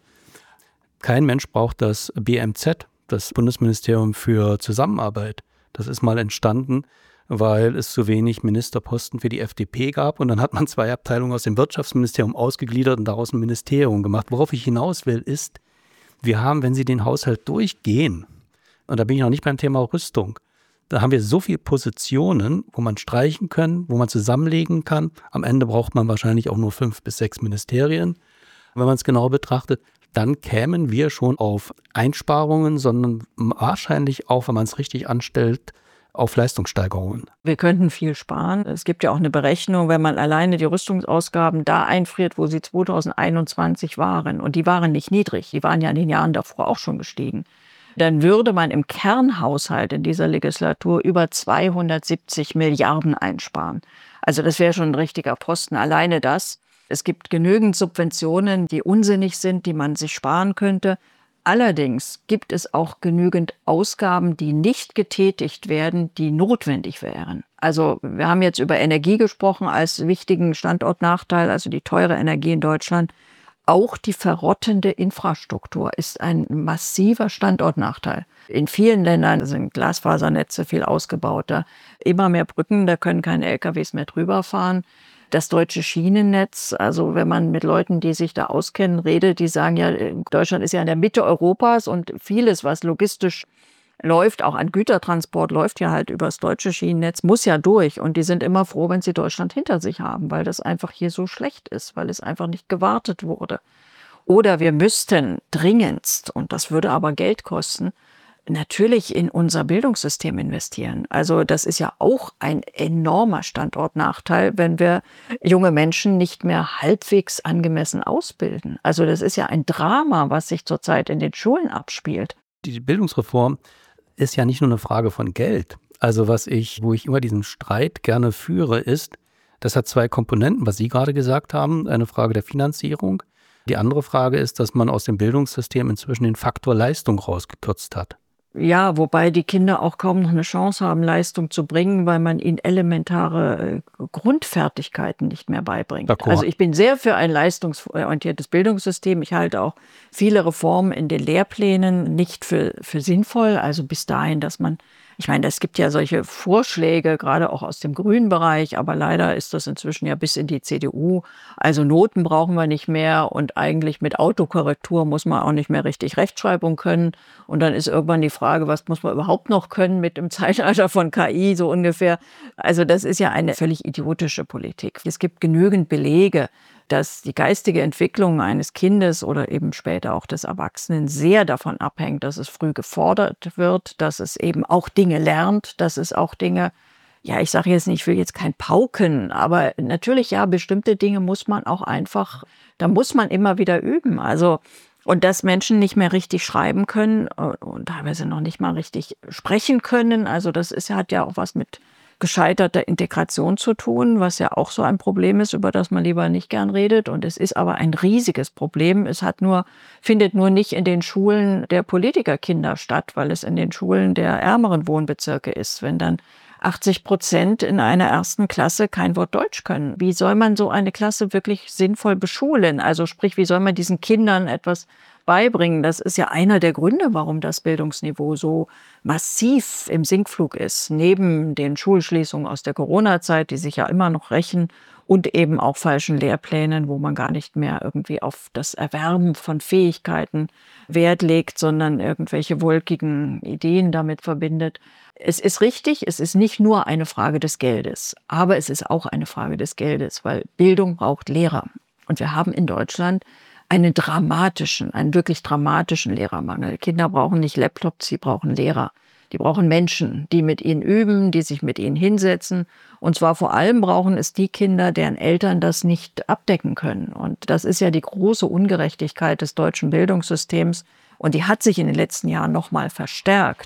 Speaker 1: Kein Mensch braucht das B M Z, das Bundesministerium für Zusammenarbeit. Das ist mal entstanden, weil es zu wenig Ministerposten für die F D P gab. Und dann hat man zwei Abteilungen aus dem Wirtschaftsministerium ausgegliedert und daraus ein Ministerium gemacht. Worauf ich hinaus will, ist, wir haben, wenn Sie den Haushalt durchgehen, und da bin ich noch nicht beim Thema Rüstung, da haben wir so viele Positionen, wo man streichen kann, wo man zusammenlegen kann. Am Ende braucht man wahrscheinlich auch nur fünf bis sechs Ministerien. Wenn man es genau betrachtet, dann kämen wir schon auf Einsparungen, sondern wahrscheinlich auch, wenn man es richtig anstellt, auf Leistungssteigerungen.
Speaker 2: Wir könnten viel sparen. Es gibt ja auch eine Berechnung, wenn man alleine die Rüstungsausgaben da einfriert, wo sie zweitausendeinundzwanzig waren. Und die waren nicht niedrig, die waren ja in den Jahren davor auch schon gestiegen. Dann würde man im Kernhaushalt in dieser Legislatur über zweihundertsiebzig Milliarden einsparen. Also das wäre schon ein richtiger Posten, alleine das. Es gibt genügend Subventionen, die unsinnig sind, die man sich sparen könnte. Allerdings gibt es auch genügend Ausgaben, die nicht getätigt werden, die notwendig wären. Also wir haben jetzt über Energie gesprochen als wichtigen Standortnachteil, also die teure Energie in Deutschland. Auch die verrottende Infrastruktur ist ein massiver Standortnachteil. In vielen Ländern sind Glasfasernetze viel ausgebauter. Immer mehr Brücken, da können keine L K Ws mehr drüber fahren. Das deutsche Schienennetz, also wenn man mit Leuten, die sich da auskennen, redet, die sagen ja, Deutschland ist ja in der Mitte Europas und vieles, was logistisch läuft, auch an Gütertransport, läuft ja halt über das deutsche Schienennetz, muss ja durch. Und die sind immer froh, wenn sie Deutschland hinter sich haben, weil das einfach hier so schlecht ist, weil es einfach nicht gewartet wurde. Oder wir müssten dringendst, und das würde aber Geld kosten, natürlich in unser Bildungssystem investieren. Also das ist ja auch ein enormer Standortnachteil, wenn wir junge Menschen nicht mehr halbwegs angemessen ausbilden. Also das ist ja ein Drama, was sich zurzeit in den Schulen abspielt.
Speaker 1: Die Bildungsreform ist ja nicht nur eine Frage von Geld. Also was ich, wo ich immer diesen Streit gerne führe, ist, das hat zwei Komponenten, was Sie gerade gesagt haben, eine Frage der Finanzierung. Die andere Frage ist, dass man aus dem Bildungssystem inzwischen den Faktor Leistung rausgekürzt hat.
Speaker 2: Ja, wobei die Kinder auch kaum noch eine Chance haben, Leistung zu bringen, weil man ihnen elementare äh, Grundfertigkeiten nicht mehr beibringt.
Speaker 1: D'accord.
Speaker 2: Also ich bin sehr für ein leistungsorientiertes Bildungssystem. Ich halte auch viele Reformen in den Lehrplänen nicht für, für sinnvoll. Also bis dahin, dass man, ich meine, es gibt ja solche Vorschläge, gerade auch aus dem grünen Bereich, aber leider ist das inzwischen ja bis in die C D U. Also Noten brauchen wir nicht mehr und eigentlich mit Autokorrektur muss man auch nicht mehr richtig Rechtschreibung können. Und dann ist irgendwann die Frage, was muss man überhaupt noch können mit dem Zeitalter von K I, so ungefähr. Also das ist ja eine völlig idiotische Politik. Es gibt genügend Belege, dass die geistige Entwicklung eines Kindes oder eben später auch des Erwachsenen sehr davon abhängt, dass es früh gefordert wird, dass es eben auch Dinge lernt, dass es auch Dinge, ja, ich sage jetzt nicht, ich will jetzt kein Pauken, aber natürlich, ja, bestimmte Dinge muss man auch einfach, da muss man immer wieder üben. Also und dass Menschen nicht mehr richtig schreiben können und teilweise noch nicht mal richtig sprechen können. Also das ist, hat ja auch was mit gescheiterter Integration zu tun, was ja auch so ein Problem ist, über das man lieber nicht gern redet. Und es ist aber ein riesiges Problem. Es hat nur, findet nur nicht in den Schulen der Politikerkinder statt, weil es in den Schulen der ärmeren Wohnbezirke ist. Wenn dann achtzig Prozent in einer ersten Klasse kein Wort Deutsch können. Wie soll man so eine Klasse wirklich sinnvoll beschulen? Also sprich, wie soll man diesen Kindern etwas beibringen? Das ist ja einer der Gründe, warum das Bildungsniveau so massiv im Sinkflug ist. Neben den Schulschließungen aus der Corona-Zeit, die sich ja immer noch rächen, und eben auch falschen Lehrplänen, wo man gar nicht mehr irgendwie auf das Erwerben von Fähigkeiten Wert legt, sondern irgendwelche wolkigen Ideen damit verbindet. Es ist richtig, es ist nicht nur eine Frage des Geldes, aber es ist auch eine Frage des Geldes, weil Bildung braucht Lehrer. Und wir haben in Deutschland einen dramatischen, einen wirklich dramatischen Lehrermangel. Kinder brauchen nicht Laptops, sie brauchen Lehrer. Die brauchen Menschen, die mit ihnen üben, die sich mit ihnen hinsetzen. Und zwar vor allem brauchen es die Kinder, deren Eltern das nicht abdecken können. Und das ist ja die große Ungerechtigkeit des deutschen Bildungssystems. Und die hat sich in den letzten Jahren noch mal verstärkt.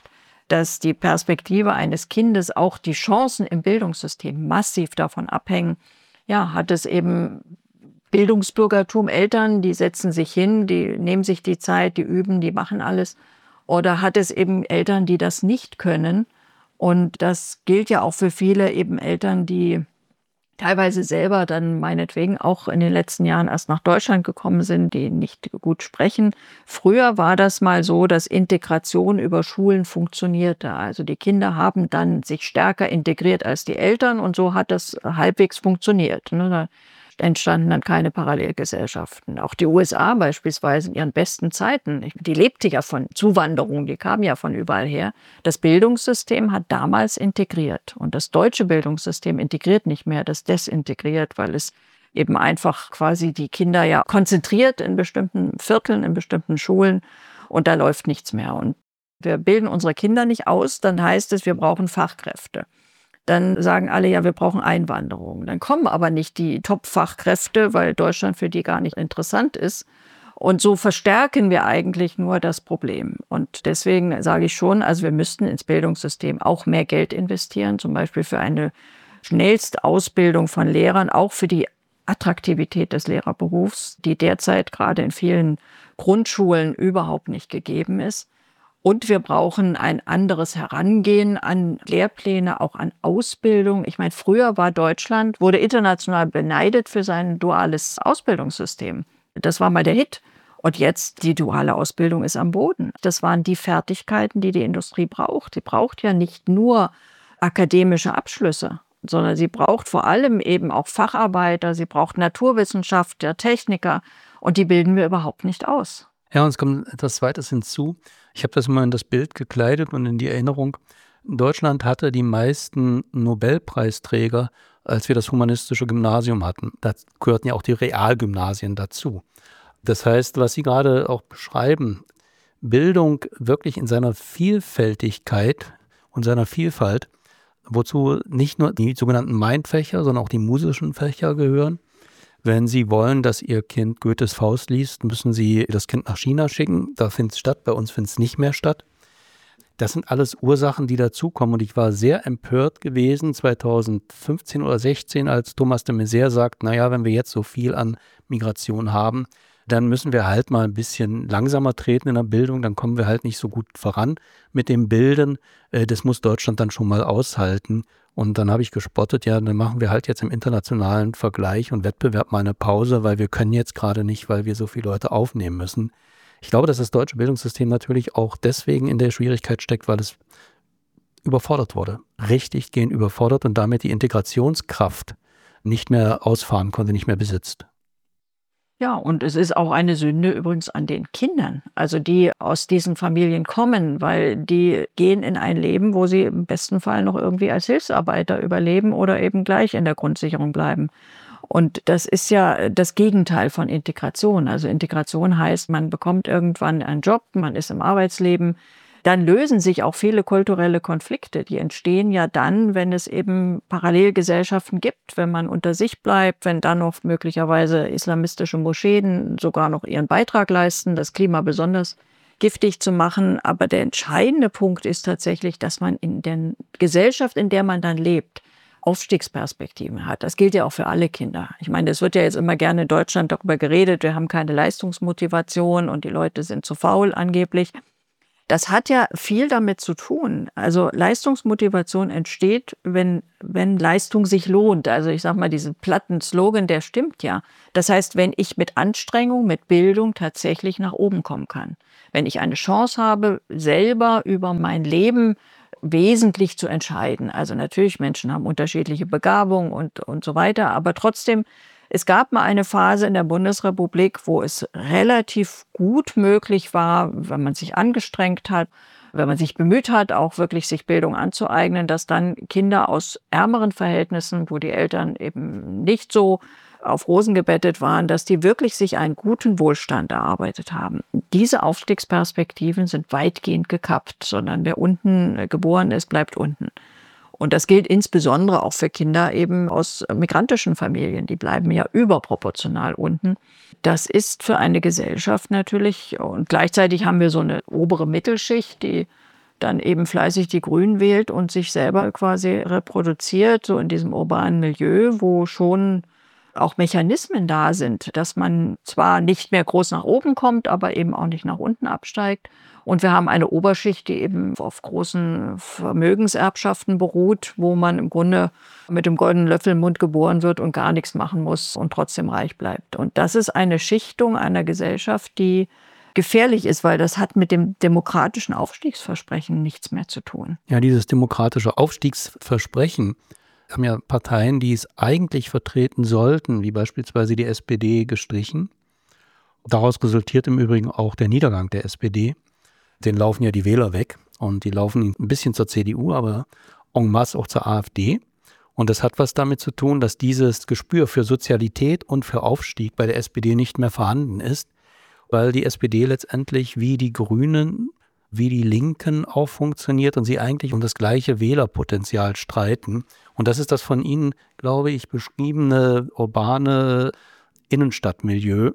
Speaker 2: dass die Perspektive eines Kindes, auch die Chancen im Bildungssystem massiv davon abhängen. Ja, hat es eben Bildungsbürgertum, Eltern, die setzen sich hin, die nehmen sich die Zeit, die üben, die machen alles. Oder hat es eben Eltern, die das nicht können? Und das gilt ja auch für viele eben Eltern, die teilweise selber dann meinetwegen auch in den letzten Jahren erst nach Deutschland gekommen sind, die nicht gut sprechen. Früher war das mal so, dass Integration über Schulen funktionierte. Also die Kinder haben dann sich stärker integriert als die Eltern und so hat das halbwegs funktioniert. Da entstanden dann keine Parallelgesellschaften. Auch die U S A beispielsweise in ihren besten Zeiten, die lebte ja von Zuwanderung, die kamen ja von überall her. Das Bildungssystem hat damals integriert und das deutsche Bildungssystem integriert nicht mehr, das desintegriert, weil es eben einfach quasi die Kinder ja konzentriert in bestimmten Vierteln, in bestimmten Schulen und da läuft nichts mehr. Und wir bilden unsere Kinder nicht aus, dann heißt es, wir brauchen Fachkräfte. Dann sagen alle, ja, wir brauchen Einwanderung. Dann kommen aber nicht die Top-Fachkräfte, weil Deutschland für die gar nicht interessant ist. Und so verstärken wir eigentlich nur das Problem. Und deswegen sage ich schon, also wir müssten ins Bildungssystem auch mehr Geld investieren, zum Beispiel für eine schnellste Ausbildung von Lehrern, auch für die Attraktivität des Lehrerberufs, die derzeit gerade in vielen Grundschulen überhaupt nicht gegeben ist. Und wir brauchen ein anderes Herangehen an Lehrpläne, auch an Ausbildung. Ich meine, früher war Deutschland, wurde international beneidet für sein duales Ausbildungssystem. Das war mal der Hit. Und jetzt, die duale Ausbildung ist am Boden. Das waren die Fertigkeiten, die die Industrie braucht. Sie braucht ja nicht nur akademische Abschlüsse, sondern sie braucht vor allem eben auch Facharbeiter, sie braucht Naturwissenschaftler, Techniker. Und die bilden wir überhaupt nicht aus.
Speaker 1: Ja, und es kommt etwas Zweites hinzu. Ich habe das immer in das Bild gekleidet und in die Erinnerung. Deutschland hatte die meisten Nobelpreisträger, als wir das humanistische Gymnasium hatten. Da gehörten ja auch die Realgymnasien dazu. Das heißt, was Sie gerade auch beschreiben, Bildung wirklich in seiner Vielfältigkeit und seiner Vielfalt, wozu nicht nur die sogenannten Main-Fächer, sondern auch die musischen Fächer gehören. Wenn Sie wollen, dass Ihr Kind Goethes Faust liest, müssen Sie das Kind nach China schicken. Da findet es statt, bei uns findet es nicht mehr statt. Das sind alles Ursachen, die dazukommen. Und ich war sehr empört gewesen zweitausendfünfzehn oder sechzehn, als Thomas de Maizière sagt, naja, wenn wir jetzt so viel an Migration haben, dann müssen wir halt mal ein bisschen langsamer treten in der Bildung, dann kommen wir halt nicht so gut voran mit dem Bilden. Das muss Deutschland dann schon mal aushalten. Und dann habe ich gespottet, ja, dann machen wir halt jetzt im internationalen Vergleich und Wettbewerb mal eine Pause, weil wir können jetzt gerade nicht, weil wir so viele Leute aufnehmen müssen. Ich glaube, dass das deutsche Bildungssystem natürlich auch deswegen in der Schwierigkeit steckt, weil es überfordert wurde. Richtig gehend überfordert und damit die Integrationskraft nicht mehr ausfahren konnte, nicht mehr besitzt.
Speaker 2: Ja, und es ist auch eine Sünde übrigens an den Kindern, also die aus diesen Familien kommen, weil die gehen in ein Leben, wo sie im besten Fall noch irgendwie als Hilfsarbeiter überleben oder eben gleich in der Grundsicherung bleiben. Und das ist ja das Gegenteil von Integration. Also Integration heißt, man bekommt irgendwann einen Job, man ist im Arbeitsleben. Dann lösen sich auch viele kulturelle Konflikte. Die entstehen ja dann, wenn es eben Parallelgesellschaften gibt, wenn man unter sich bleibt, wenn dann noch möglicherweise islamistische Moscheen sogar noch ihren Beitrag leisten, das Klima besonders giftig zu machen. Aber der entscheidende Punkt ist tatsächlich, dass man in der Gesellschaft, in der man dann lebt, Aufstiegsperspektiven hat. Das gilt ja auch für alle Kinder. Ich meine, es wird ja jetzt immer gerne in Deutschland darüber geredet, wir haben keine Leistungsmotivation und die Leute sind zu faul angeblich. Das hat ja viel damit zu tun. Also Leistungsmotivation entsteht, wenn, wenn Leistung sich lohnt. Also ich sage mal, diesen platten Slogan, der stimmt ja. Das heißt, wenn ich mit Anstrengung, mit Bildung tatsächlich nach oben kommen kann. Wenn ich eine Chance habe, selber über mein Leben wesentlich zu entscheiden. Also natürlich, Menschen haben unterschiedliche Begabungen und, und so weiter, aber trotzdem, es gab mal eine Phase in der Bundesrepublik, wo es relativ gut möglich war, wenn man sich angestrengt hat, wenn man sich bemüht hat, auch wirklich sich Bildung anzueignen, dass dann Kinder aus ärmeren Verhältnissen, wo die Eltern eben nicht so auf Rosen gebettet waren, dass die wirklich sich einen guten Wohlstand erarbeitet haben. Diese Aufstiegsperspektiven sind weitgehend gekappt, sondern wer unten geboren ist, bleibt unten. Und das gilt insbesondere auch für Kinder eben aus migrantischen Familien. Die bleiben ja überproportional unten. Das ist für eine Gesellschaft natürlich, und gleichzeitig haben wir so eine obere Mittelschicht, die dann eben fleißig die Grünen wählt und sich selber quasi reproduziert, so in diesem urbanen Milieu, wo schon auch Mechanismen da sind, dass man zwar nicht mehr groß nach oben kommt, aber eben auch nicht nach unten absteigt. Und wir haben eine Oberschicht, die eben auf großen Vermögenserbschaften beruht, wo man im Grunde mit dem goldenen Löffel im Mund geboren wird und gar nichts machen muss und trotzdem reich bleibt. Und das ist eine Schichtung einer Gesellschaft, die gefährlich ist, weil das hat mit dem demokratischen Aufstiegsversprechen nichts mehr zu tun.
Speaker 1: Ja, dieses demokratische Aufstiegsversprechen haben ja Parteien, die es eigentlich vertreten sollten, wie beispielsweise die S P D, gestrichen. Daraus resultiert im Übrigen auch der Niedergang der S P D. Den laufen ja die Wähler weg und die laufen ein bisschen zur C D U, aber en masse auch zur AfD. Und das hat was damit zu tun, dass dieses Gespür für Sozialität und für Aufstieg bei der S P D nicht mehr vorhanden ist, weil die S P D letztendlich wie die Grünen, wie die Linken auch funktioniert und sie eigentlich um das gleiche Wählerpotenzial streiten. Und das ist das von Ihnen, glaube ich, beschriebene urbane Innenstadtmilieu.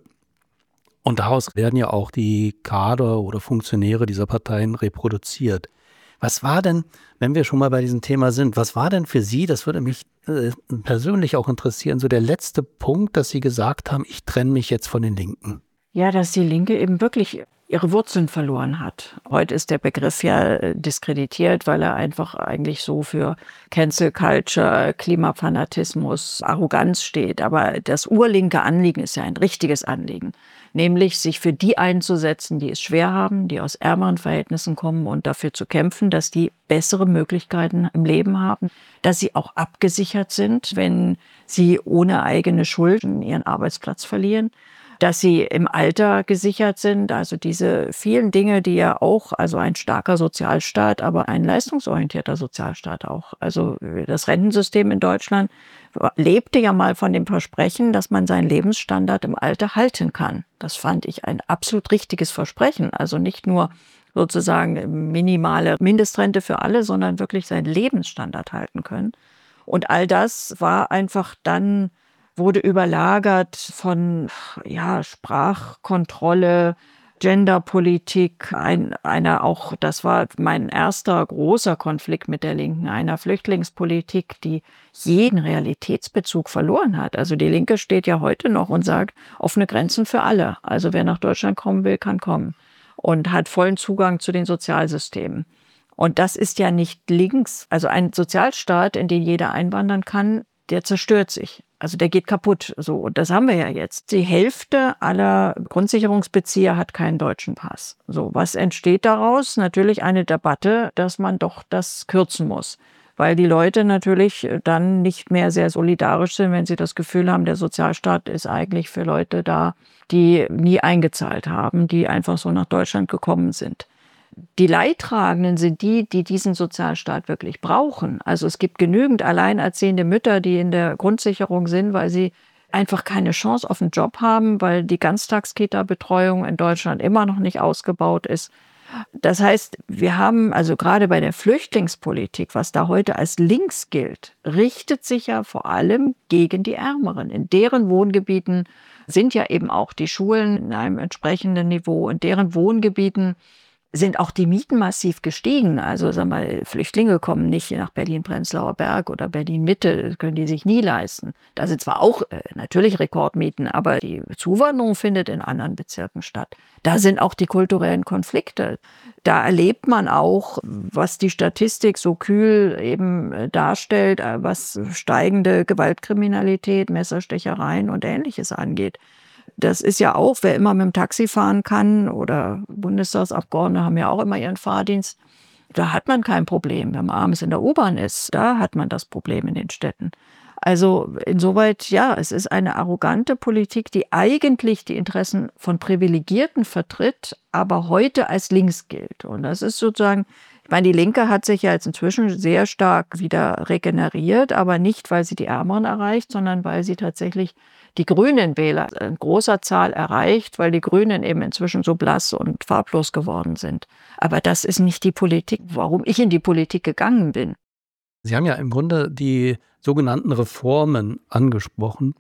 Speaker 1: Und daraus werden ja auch die Kader oder Funktionäre dieser Parteien reproduziert. Was war denn, wenn wir schon mal bei diesem Thema sind, was war denn für Sie, das würde mich äh, persönlich auch interessieren, so der letzte Punkt, dass Sie gesagt haben, ich trenne mich jetzt von den Linken?
Speaker 2: Ja, dass die Linke eben wirklich ihre Wurzeln verloren hat. Heute ist der Begriff ja diskreditiert, weil er einfach eigentlich so für Cancel Culture, Klimafanatismus, Arroganz steht. Aber das urlinke Anliegen ist ja ein richtiges Anliegen, nämlich sich für die einzusetzen, die es schwer haben, die aus ärmeren Verhältnissen kommen und dafür zu kämpfen, dass die bessere Möglichkeiten im Leben haben, dass sie auch abgesichert sind, wenn sie ohne eigene Schulden ihren Arbeitsplatz verlieren, dass sie im Alter gesichert sind, also diese vielen Dinge, die ja auch, also ein starker Sozialstaat, aber ein leistungsorientierter Sozialstaat auch. Also das Rentensystem in Deutschland lebte ja mal von dem Versprechen, dass man seinen Lebensstandard im Alter halten kann. Das fand ich ein absolut richtiges Versprechen. Also nicht nur sozusagen minimale Mindestrente für alle, sondern wirklich seinen Lebensstandard halten können. Und all das war einfach dann wurde überlagert von ja, Sprachkontrolle, Genderpolitik, ein, einer auch, das war mein erster großer Konflikt mit der Linken, einer Flüchtlingspolitik, die jeden Realitätsbezug verloren hat. Also die Linke steht ja heute noch und sagt, offene Grenzen für alle. Also wer nach Deutschland kommen will, kann kommen und hat vollen Zugang zu den Sozialsystemen. Und das ist ja nicht links, also ein Sozialstaat, in den jeder einwandern kann, der zerstört sich. Also der geht kaputt. So, und das haben wir ja jetzt. Die Hälfte aller Grundsicherungsbezieher hat keinen deutschen Pass. So, was entsteht daraus? Natürlich eine Debatte, dass man doch das kürzen muss. Weil die Leute natürlich dann nicht mehr sehr solidarisch sind, wenn sie das Gefühl haben, der Sozialstaat ist eigentlich für Leute da, die nie eingezahlt haben, die einfach so nach Deutschland gekommen sind. Die Leidtragenden sind die, die diesen Sozialstaat wirklich brauchen. Also es gibt genügend alleinerziehende Mütter, die in der Grundsicherung sind, weil sie einfach keine Chance auf einen Job haben, weil die Ganztagskita-Betreuung in Deutschland immer noch nicht ausgebaut ist. Das heißt, wir haben also gerade bei der Flüchtlingspolitik, was da heute als links gilt, richtet sich ja vor allem gegen die Ärmeren. In deren Wohngebieten sind ja eben auch die Schulen in einem entsprechenden Niveau. In deren Wohngebieten sind auch die Mieten massiv gestiegen. Also sag mal, Flüchtlinge kommen nicht nach Berlin-Prenzlauer Berg oder Berlin-Mitte, das können die sich nie leisten. Da sind zwar auch äh, natürlich Rekordmieten, aber die Zuwanderung findet in anderen Bezirken statt. Da sind auch die kulturellen Konflikte. Da erlebt man auch, was die Statistik so kühl eben darstellt, was steigende Gewaltkriminalität, Messerstechereien und Ähnliches angeht. Das ist ja auch, wer immer mit dem Taxi fahren kann oder Bundestagsabgeordnete haben ja auch immer ihren Fahrdienst. Da hat man kein Problem. Wenn man abends in der U-Bahn ist, da hat man das Problem in den Städten. Also insoweit, ja, es ist eine arrogante Politik, die eigentlich die Interessen von Privilegierten vertritt, aber heute als links gilt. Und das ist sozusagen, ich meine, die Linke hat sich ja jetzt inzwischen sehr stark wieder regeneriert, aber nicht, weil sie die Ärmeren erreicht, sondern weil sie tatsächlich die grünen Wähler in großer Zahl erreicht, weil die Grünen eben inzwischen so blass und farblos geworden sind. Aber das ist nicht die Politik, warum ich in die Politik gegangen bin.
Speaker 1: Sie haben ja im Grunde die sogenannten Reformen angesprochen.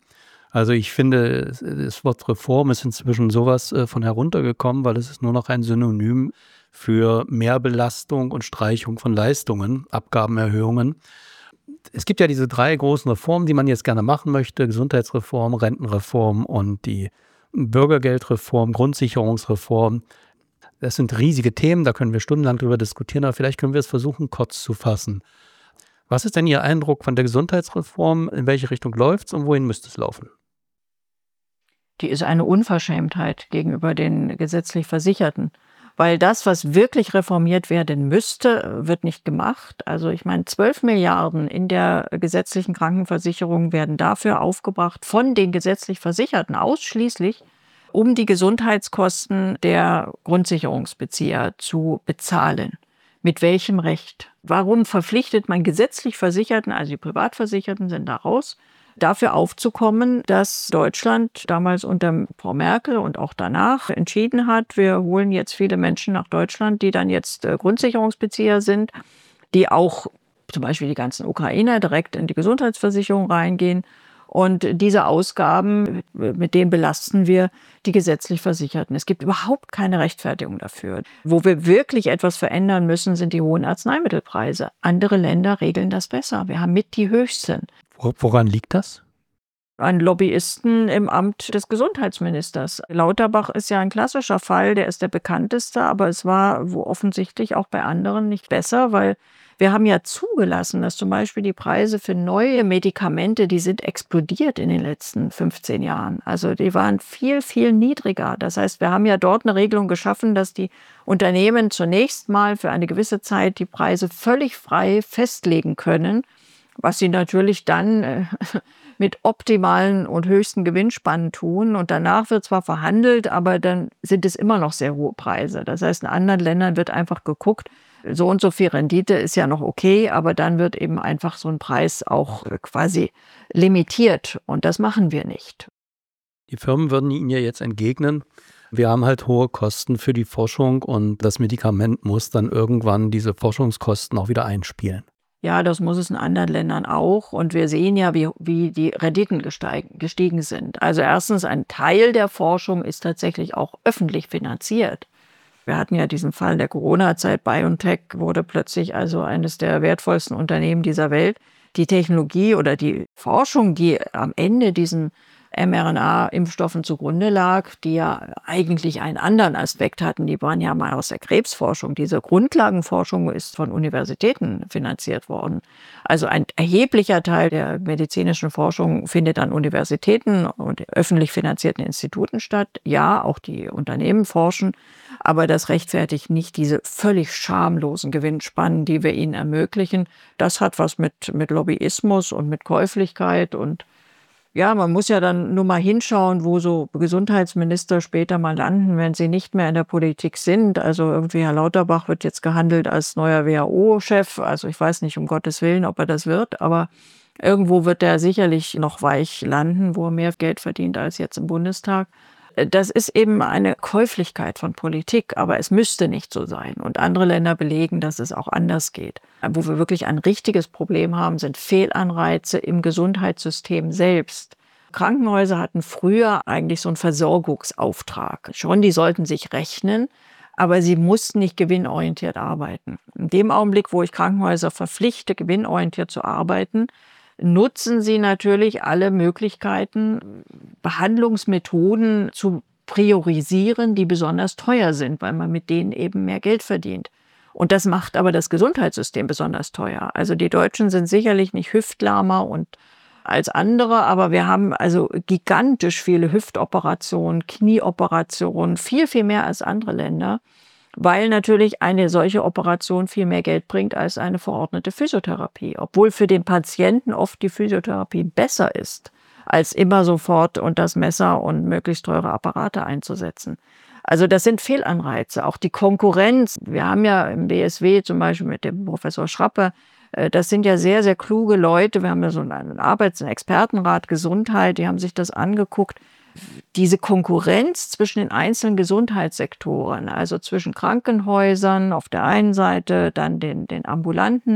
Speaker 1: Also ich finde, das Wort Reform ist inzwischen sowas von heruntergekommen, weil es ist nur noch ein Synonym für Mehrbelastung und Streichung von Leistungen, Abgabenerhöhungen. Es gibt ja diese drei großen Reformen, die man jetzt gerne machen möchte: Gesundheitsreform, Rentenreform und die Bürgergeldreform, Grundsicherungsreform. Das sind riesige Themen, da können wir stundenlang drüber diskutieren, aber vielleicht können wir es versuchen, kurz zu fassen. Was ist denn Ihr Eindruck von der Gesundheitsreform? In welche Richtung läuft es und wohin müsste es laufen?
Speaker 2: Die ist eine Unverschämtheit gegenüber den gesetzlich Versicherten. Weil das, was wirklich reformiert werden müsste, wird nicht gemacht. Also ich meine, zwölf Milliarden in der gesetzlichen Krankenversicherung werden dafür aufgebracht, von den gesetzlich Versicherten ausschließlich, um die Gesundheitskosten der Grundsicherungsbezieher zu bezahlen. Mit welchem Recht? Warum verpflichtet man gesetzlich Versicherten, also die Privatversicherten sind da raus, dafür aufzukommen, dass Deutschland damals unter Frau Merkel und auch danach entschieden hat, wir holen jetzt viele Menschen nach Deutschland, die dann jetzt äh, Grundsicherungsbezieher sind, die auch zum Beispiel die ganzen Ukrainer direkt in die Gesundheitsversicherung reingehen. Und diese Ausgaben, mit denen belasten wir die gesetzlich Versicherten. Es gibt überhaupt keine Rechtfertigung dafür. Wo wir wirklich etwas verändern müssen, sind die hohen Arzneimittelpreise. Andere Länder regeln das besser. Wir haben mit die höchsten.
Speaker 1: Woran liegt das?
Speaker 2: An Lobbyisten im Amt des Gesundheitsministers. Lauterbach ist ja ein klassischer Fall, der ist der bekannteste, aber es war wo offensichtlich auch bei anderen nicht besser, weil wir haben ja zugelassen, dass zum Beispiel die Preise für neue Medikamente, die sind explodiert in den letzten fünfzehn Jahren. Also die waren viel, viel niedriger. Das heißt, wir haben ja dort eine Regelung geschaffen, dass die Unternehmen zunächst mal für eine gewisse Zeit die Preise völlig frei festlegen können, was sie natürlich dann äh, mit optimalen und höchsten Gewinnspannen tun. Und danach wird zwar verhandelt, aber dann sind es immer noch sehr hohe Preise. Das heißt, in anderen Ländern wird einfach geguckt, so und so viel Rendite ist ja noch okay, aber dann wird eben einfach so ein Preis auch quasi limitiert. Und das machen wir nicht.
Speaker 1: Die Firmen würden Ihnen ja jetzt entgegnen, wir haben halt hohe Kosten für die Forschung und das Medikament muss dann irgendwann diese Forschungskosten auch wieder einspielen.
Speaker 2: Ja, das muss es in anderen Ländern auch. Und wir sehen ja, wie, wie die Renditen gesteigen, gestiegen sind. Also erstens, ein Teil der Forschung ist tatsächlich auch öffentlich finanziert. Wir hatten ja diesen Fall der Corona-Zeit. BioNTech wurde plötzlich also eines der wertvollsten Unternehmen dieser Welt. Die Technologie oder die Forschung, die am Ende diesen mRNA-Impfstoffen zugrunde lag, die ja eigentlich einen anderen Aspekt hatten. Die waren ja mal aus der Krebsforschung. Diese Grundlagenforschung ist von Universitäten finanziert worden. Also ein erheblicher Teil der medizinischen Forschung findet an Universitäten und öffentlich finanzierten Instituten statt. Ja, auch die Unternehmen forschen, aber das rechtfertigt nicht diese völlig schamlosen Gewinnspannen, die wir ihnen ermöglichen. Das hat was mit, mit Lobbyismus und mit Käuflichkeit und ja, man muss ja dann nur mal hinschauen, wo so Gesundheitsminister später mal landen, wenn sie nicht mehr in der Politik sind. Also irgendwie Herr Lauterbach wird jetzt gehandelt als neuer W H O-Chef. Also ich weiß nicht, um Gottes Willen, ob er das wird, aber irgendwo wird er sicherlich noch weich landen, wo er mehr Geld verdient als jetzt im Bundestag. Das ist eben eine Käuflichkeit von Politik, aber es müsste nicht so sein. Und andere Länder belegen, dass es auch anders geht. Wo wir wirklich ein richtiges Problem haben, sind Fehlanreize im Gesundheitssystem selbst. Krankenhäuser hatten früher eigentlich so einen Versorgungsauftrag. Schon, die sollten sich rechnen, aber sie mussten nicht gewinnorientiert arbeiten. In dem Augenblick, wo ich Krankenhäuser verpflichte, gewinnorientiert zu arbeiten, nutzen sie natürlich alle Möglichkeiten, Behandlungsmethoden zu priorisieren, die besonders teuer sind, weil man mit denen eben mehr Geld verdient. Und das macht aber das Gesundheitssystem besonders teuer. Also die Deutschen sind sicherlich nicht hüftlahmer und als andere, aber wir haben also gigantisch viele Hüftoperationen, Knieoperationen, viel, viel mehr als andere Länder, weil natürlich eine solche Operation viel mehr Geld bringt als eine verordnete Physiotherapie. Obwohl für den Patienten oft die Physiotherapie besser ist, als immer sofort und das Messer und möglichst teure Apparate einzusetzen. Also das sind Fehlanreize. Auch die Konkurrenz. Wir haben ja im B S W zum Beispiel mit dem Professor Schrappe, das sind ja sehr, sehr kluge Leute. Wir haben ja so einen Arbeits- und Expertenrat Gesundheit, die haben sich das angeguckt. Diese Konkurrenz zwischen den einzelnen Gesundheitssektoren, also zwischen Krankenhäusern auf der einen Seite, dann den, den ambulanten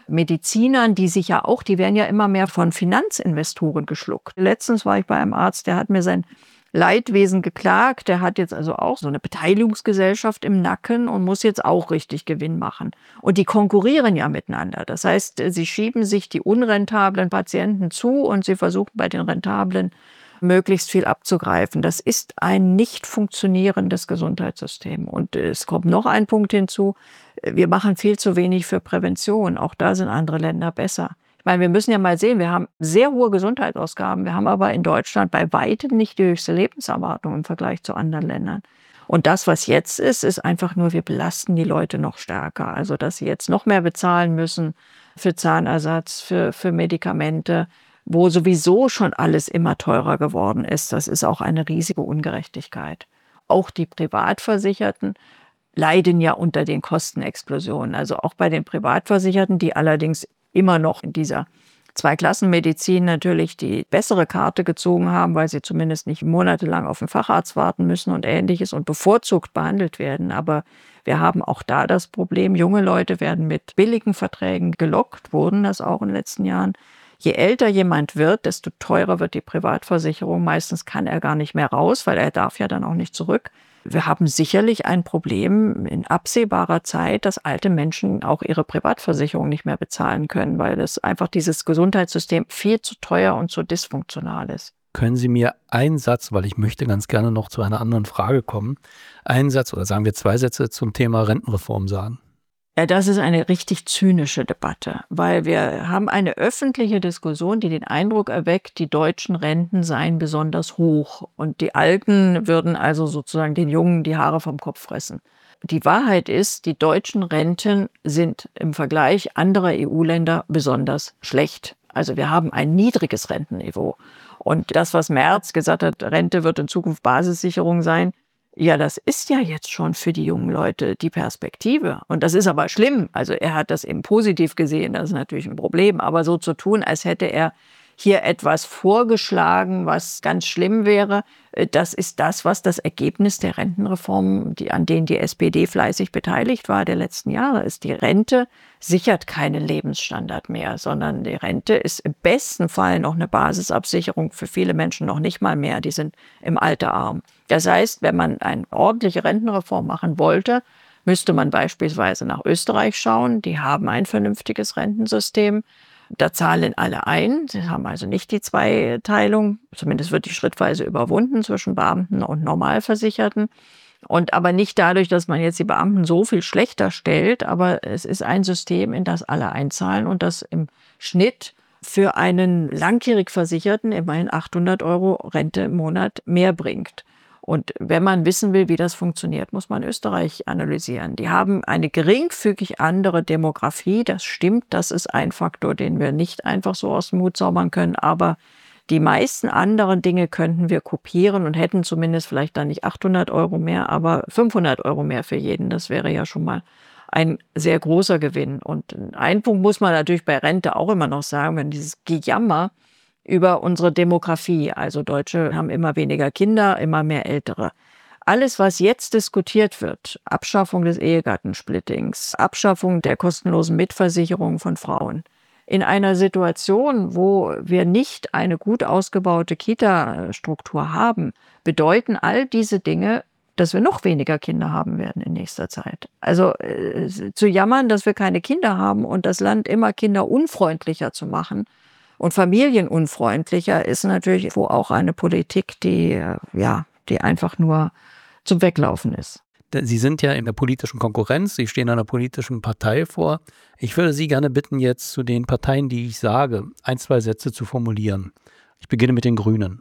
Speaker 2: Medizinern, die sich ja auch, die werden ja immer mehr von Finanzinvestoren geschluckt. Letztens war ich bei einem Arzt, der hat mir sein Leidwesen geklagt. Der hat jetzt also auch so eine Beteiligungsgesellschaft im Nacken und muss jetzt auch richtig Gewinn machen. Und die konkurrieren ja miteinander. Das heißt, sie schieben sich die unrentablen Patienten zu und sie versuchen bei den rentablen möglichst viel abzugreifen. Das ist ein nicht funktionierendes Gesundheitssystem. Und es kommt noch ein Punkt hinzu. Wir machen viel zu wenig für Prävention. Auch da sind andere Länder besser. Ich meine, wir müssen ja mal sehen, wir haben sehr hohe Gesundheitsausgaben. Wir haben aber in Deutschland bei weitem nicht die höchste Lebenserwartung im Vergleich zu anderen Ländern. Und das, was jetzt ist, ist einfach nur, wir belasten die Leute noch stärker. Also, dass sie jetzt noch mehr bezahlen müssen für Zahnersatz, für, für Medikamente, wo sowieso schon alles immer teurer geworden ist. Das ist auch eine riesige Ungerechtigkeit. Auch die Privatversicherten leiden ja unter den Kostenexplosionen. Also auch bei den Privatversicherten, die allerdings immer noch in dieser Zweiklassenmedizin natürlich die bessere Karte gezogen haben, weil sie zumindest nicht monatelang auf den Facharzt warten müssen und Ähnliches und bevorzugt behandelt werden. Aber wir haben auch da das Problem, junge Leute werden mit billigen Verträgen gelockt, wurden das auch in den letzten Jahren. Je älter jemand wird, desto teurer wird die Privatversicherung. Meistens kann er gar nicht mehr raus, weil er darf ja dann auch nicht zurück. Wir haben sicherlich ein Problem in absehbarer Zeit, dass alte Menschen auch ihre Privatversicherung nicht mehr bezahlen können, weil das einfach dieses Gesundheitssystem viel zu teuer und zu dysfunktional ist.
Speaker 1: Können Sie mir einen Satz, weil ich möchte ganz gerne noch zu einer anderen Frage kommen, einen Satz oder sagen wir zwei Sätze zum Thema Rentenreform sagen?
Speaker 2: Ja, das ist eine richtig zynische Debatte, weil wir haben eine öffentliche Diskussion, die den Eindruck erweckt, die deutschen Renten seien besonders hoch und die Alten würden also sozusagen den Jungen die Haare vom Kopf fressen. Die Wahrheit ist, die deutschen Renten sind im Vergleich anderer E U-Länder besonders schlecht. Also wir haben ein niedriges Rentenniveau. Und das, was Merz gesagt hat, Rente wird in Zukunft Basissicherung sein, ja, das ist ja jetzt schon für die jungen Leute die Perspektive. Und das ist aber schlimm. Also er hat das eben positiv gesehen, das ist natürlich ein Problem. Aber so zu tun, als hätte er hier etwas vorgeschlagen, was ganz schlimm wäre, das ist das, was das Ergebnis der Rentenreform, die, an denen die S P D fleißig beteiligt war, der letzten Jahre ist. Die Rente sichert keinen Lebensstandard mehr, sondern die Rente ist im besten Fall noch eine Basisabsicherung, für viele Menschen noch nicht mal mehr, die sind im Alter arm. Das heißt, wenn man eine ordentliche Rentenreform machen wollte, müsste man beispielsweise nach Österreich schauen. Die haben ein vernünftiges Rentensystem. Da zahlen alle ein. Sie haben also nicht die Zweiteilung. Zumindest wird die schrittweise überwunden zwischen Beamten und Normalversicherten. Und aber nicht dadurch, dass man jetzt die Beamten so viel schlechter stellt. Aber es ist ein System, in das alle einzahlen und das im Schnitt für einen langjährig Versicherten immerhin achthundert Euro Rente im Monat mehr bringt. Und wenn man wissen will, wie das funktioniert, muss man Österreich analysieren. Die haben eine geringfügig andere Demografie. Das stimmt, das ist ein Faktor, den wir nicht einfach so aus dem Hut zaubern können. Aber die meisten anderen Dinge könnten wir kopieren und hätten zumindest vielleicht dann nicht achthundert Euro mehr, aber fünfhundert Euro mehr für jeden. Das wäre ja schon mal ein sehr großer Gewinn. Und einen Punkt muss man natürlich bei Rente auch immer noch sagen, wenn dieses Gejammer über unsere Demografie. Also Deutsche haben immer weniger Kinder, immer mehr Ältere. Alles, was jetzt diskutiert wird, Abschaffung des Ehegattensplittings, Abschaffung der kostenlosen Mitversicherung von Frauen, in einer Situation, wo wir nicht eine gut ausgebaute Kita-Struktur haben, bedeuten all diese Dinge, dass wir noch weniger Kinder haben werden in nächster Zeit. Also äh, zu jammern, dass wir keine Kinder haben und das Land immer kinderunfreundlicher zu machen, und familienunfreundlicher ist natürlich wo auch eine Politik, die, ja, die einfach nur zum Weglaufen ist.
Speaker 1: Sie sind ja in der politischen Konkurrenz, Sie stehen einer politischen Partei vor. Ich würde Sie gerne bitten, jetzt zu den Parteien, die ich sage, ein, zwei Sätze zu formulieren. Ich beginne mit den Grünen.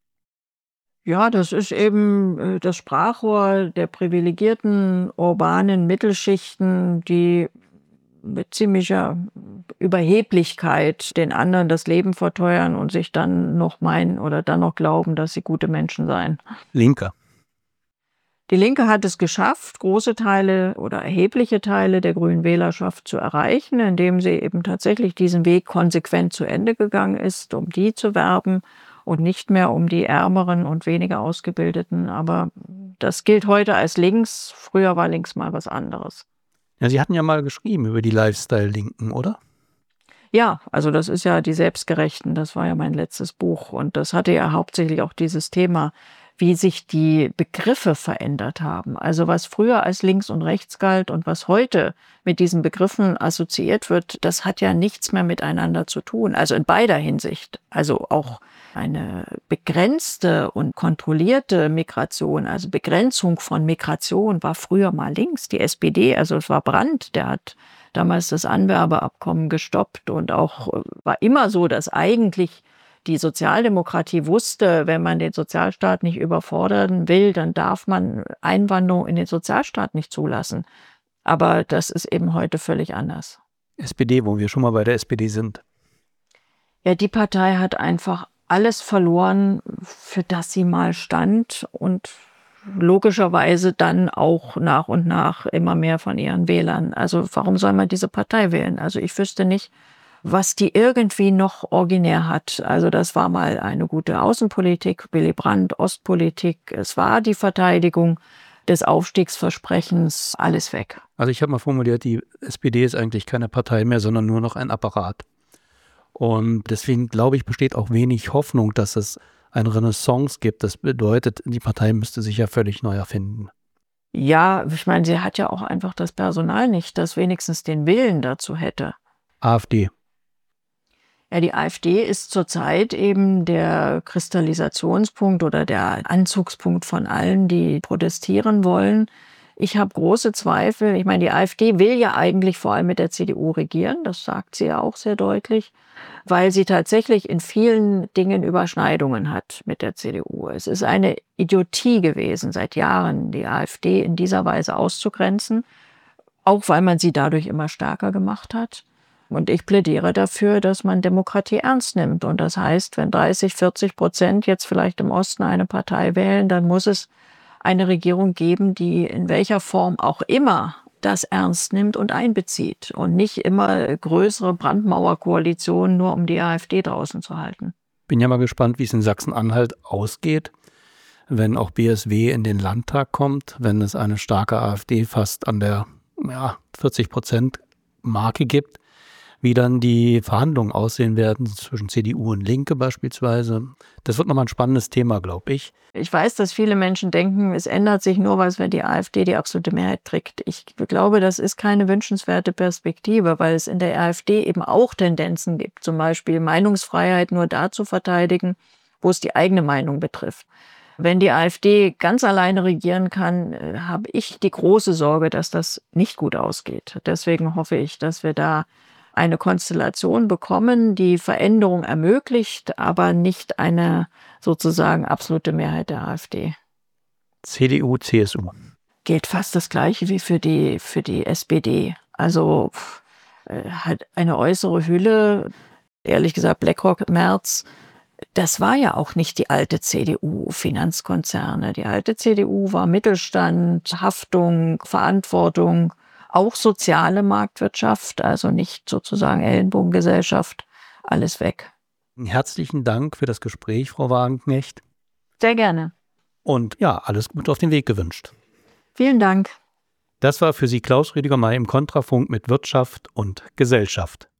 Speaker 2: Ja, das ist eben das Sprachrohr der privilegierten urbanen Mittelschichten, die mit ziemlicher Überheblichkeit den anderen das Leben verteuern und sich dann noch meinen oder dann noch glauben, dass sie gute Menschen seien.
Speaker 1: Linke.
Speaker 2: Die Linke hat es geschafft, große Teile oder erhebliche Teile der grünen Wählerschaft zu erreichen, indem sie eben tatsächlich diesen Weg konsequent zu Ende gegangen ist, um die zu werben und nicht mehr um die Ärmeren und weniger Ausgebildeten. Aber das gilt heute als links. Früher war links mal was anderes.
Speaker 1: Ja, Sie hatten ja mal geschrieben über die Lifestyle-Linken, oder?
Speaker 2: Ja, also das ist ja die Selbstgerechten, das war ja mein letztes Buch und das hatte ja hauptsächlich auch dieses Thema, wie sich die Begriffe verändert haben. Also was früher als links und rechts galt und was heute mit diesen Begriffen assoziiert wird, das hat ja nichts mehr miteinander zu tun. Also in beider Hinsicht. Also auch eine begrenzte und kontrollierte Migration, also Begrenzung von Migration war früher mal links. Die S P D, also es war Brandt, der hat damals das Anwerbeabkommen gestoppt und auch war immer so, dass eigentlich die Sozialdemokratie wusste, wenn man den Sozialstaat nicht überfordern will, dann darf man Einwanderung in den Sozialstaat nicht zulassen. Aber das ist eben heute völlig anders.
Speaker 1: S P D, wo wir schon mal bei der S P D sind.
Speaker 2: Ja, die Partei hat einfach alles verloren, für das sie mal stand und logischerweise dann auch nach und nach immer mehr von ihren Wählern. Also warum soll man diese Partei wählen? Also ich wüsste nicht, was die irgendwie noch originär hat. Also das war mal eine gute Außenpolitik, Willy Brandt, Ostpolitik. Es war die Verteidigung des Aufstiegsversprechens, alles weg.
Speaker 1: Also ich habe mal formuliert, die S P D ist eigentlich keine Partei mehr, sondern nur noch ein Apparat. Und deswegen, glaube ich, besteht auch wenig Hoffnung, dass es eine Renaissance gibt. Das bedeutet, die Partei müsste sich ja völlig neu erfinden.
Speaker 2: Ja, ich meine, sie hat ja auch einfach das Personal nicht, das wenigstens den Willen dazu hätte.
Speaker 1: AfD.
Speaker 2: Ja, die AfD ist zurzeit eben der Kristallisationspunkt oder der Anzugspunkt von allen, die protestieren wollen. Ich habe große Zweifel. Ich meine, die AfD will ja eigentlich vor allem mit der C D U regieren. Das sagt sie ja auch sehr deutlich, weil sie tatsächlich in vielen Dingen Überschneidungen hat mit der C D U. Es ist eine Idiotie gewesen, seit Jahren die AfD in dieser Weise auszugrenzen, auch weil man sie dadurch immer stärker gemacht hat. Und ich plädiere dafür, dass man Demokratie ernst nimmt. Und das heißt, wenn dreißig, vierzig Prozent jetzt vielleicht im Osten eine Partei wählen, dann muss es eine Regierung geben, die in welcher Form auch immer das ernst nimmt und einbezieht. Und nicht immer größere Brandmauerkoalitionen, nur um die AfD draußen zu halten.
Speaker 1: Bin ja mal gespannt, wie es in Sachsen-Anhalt ausgeht, wenn auch B S W in den Landtag kommt, wenn es eine starke AfD fast an der ja, vierzig Prozent Marke gibt. Wie dann die Verhandlungen aussehen werden zwischen C D U und Linke beispielsweise. Das wird nochmal ein spannendes Thema, glaube ich.
Speaker 2: Ich weiß, dass viele Menschen denken, es ändert sich nur, weil die AfD die absolute Mehrheit kriegt. Ich glaube, das ist keine wünschenswerte Perspektive, weil es in der AfD eben auch Tendenzen gibt, zum Beispiel Meinungsfreiheit nur da zu verteidigen, wo es die eigene Meinung betrifft. Wenn die AfD ganz alleine regieren kann, habe ich die große Sorge, dass das nicht gut ausgeht. Deswegen hoffe ich, dass wir da eine Konstellation bekommen, die Veränderung ermöglicht, aber nicht eine sozusagen absolute Mehrheit der AfD.
Speaker 1: C D U, C S U.
Speaker 2: Gilt fast das Gleiche wie für die, für die S P D. Also äh, hat eine äußere Hülle, ehrlich gesagt BlackRock, Merz, das war ja auch nicht die alte C D U, Finanzkonzerne. Die alte C D U war Mittelstand, Haftung, Verantwortung, auch soziale Marktwirtschaft, also nicht sozusagen Ellenbogengesellschaft, alles weg.
Speaker 1: Herzlichen Dank für das Gespräch, Frau Wagenknecht.
Speaker 2: Sehr gerne.
Speaker 1: Und ja, alles Gute auf den Weg gewünscht.
Speaker 2: Vielen Dank.
Speaker 1: Das war für Sie Klaus Rüdiger May im Kontrafunk mit Wirtschaft und Gesellschaft.